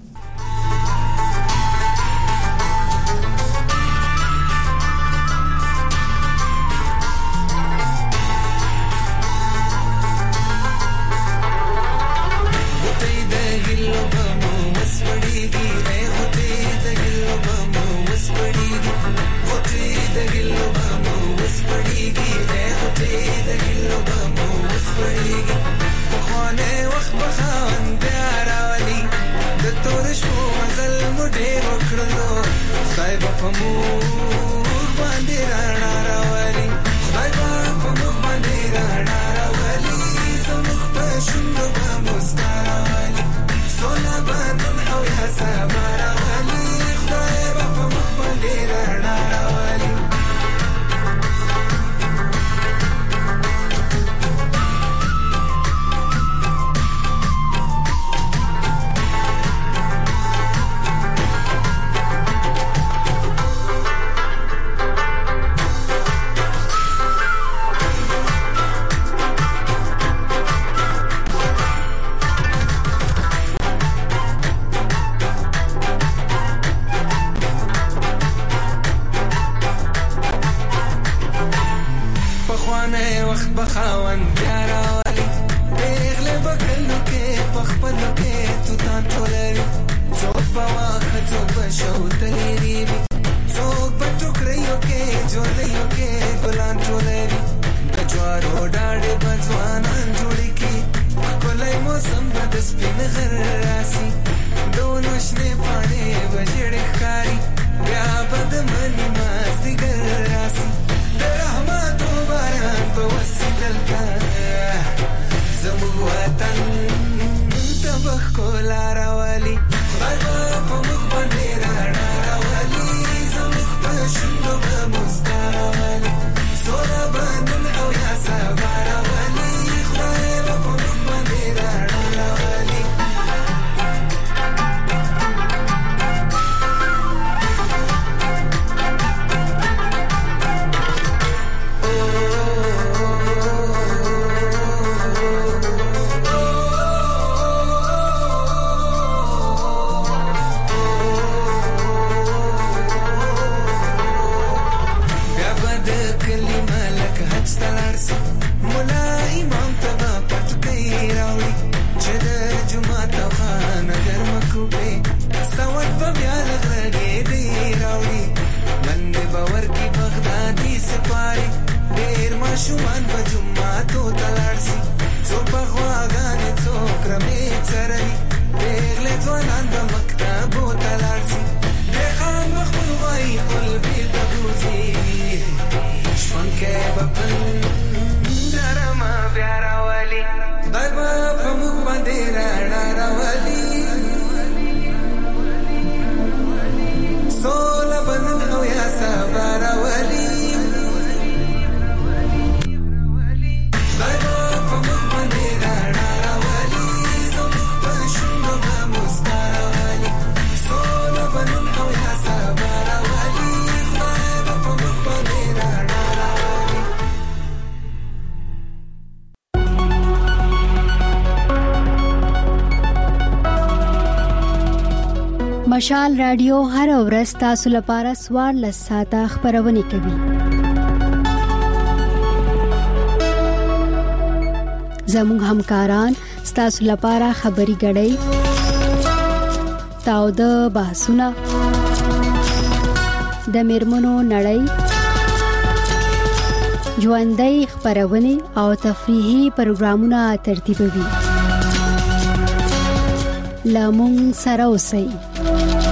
[SPEAKER 14] Bye. مشال رادیو هر ورځ تاسو لپاره سوار لساته خبرونه کوي. زموږ همکاران تاسو لپاره خبري غړي تاو د بحثونه د میرمنو نړۍ ژوندۍ خبرونه او تفریحي پروګرامونه ترتیبوي. لامون سره اوسئ.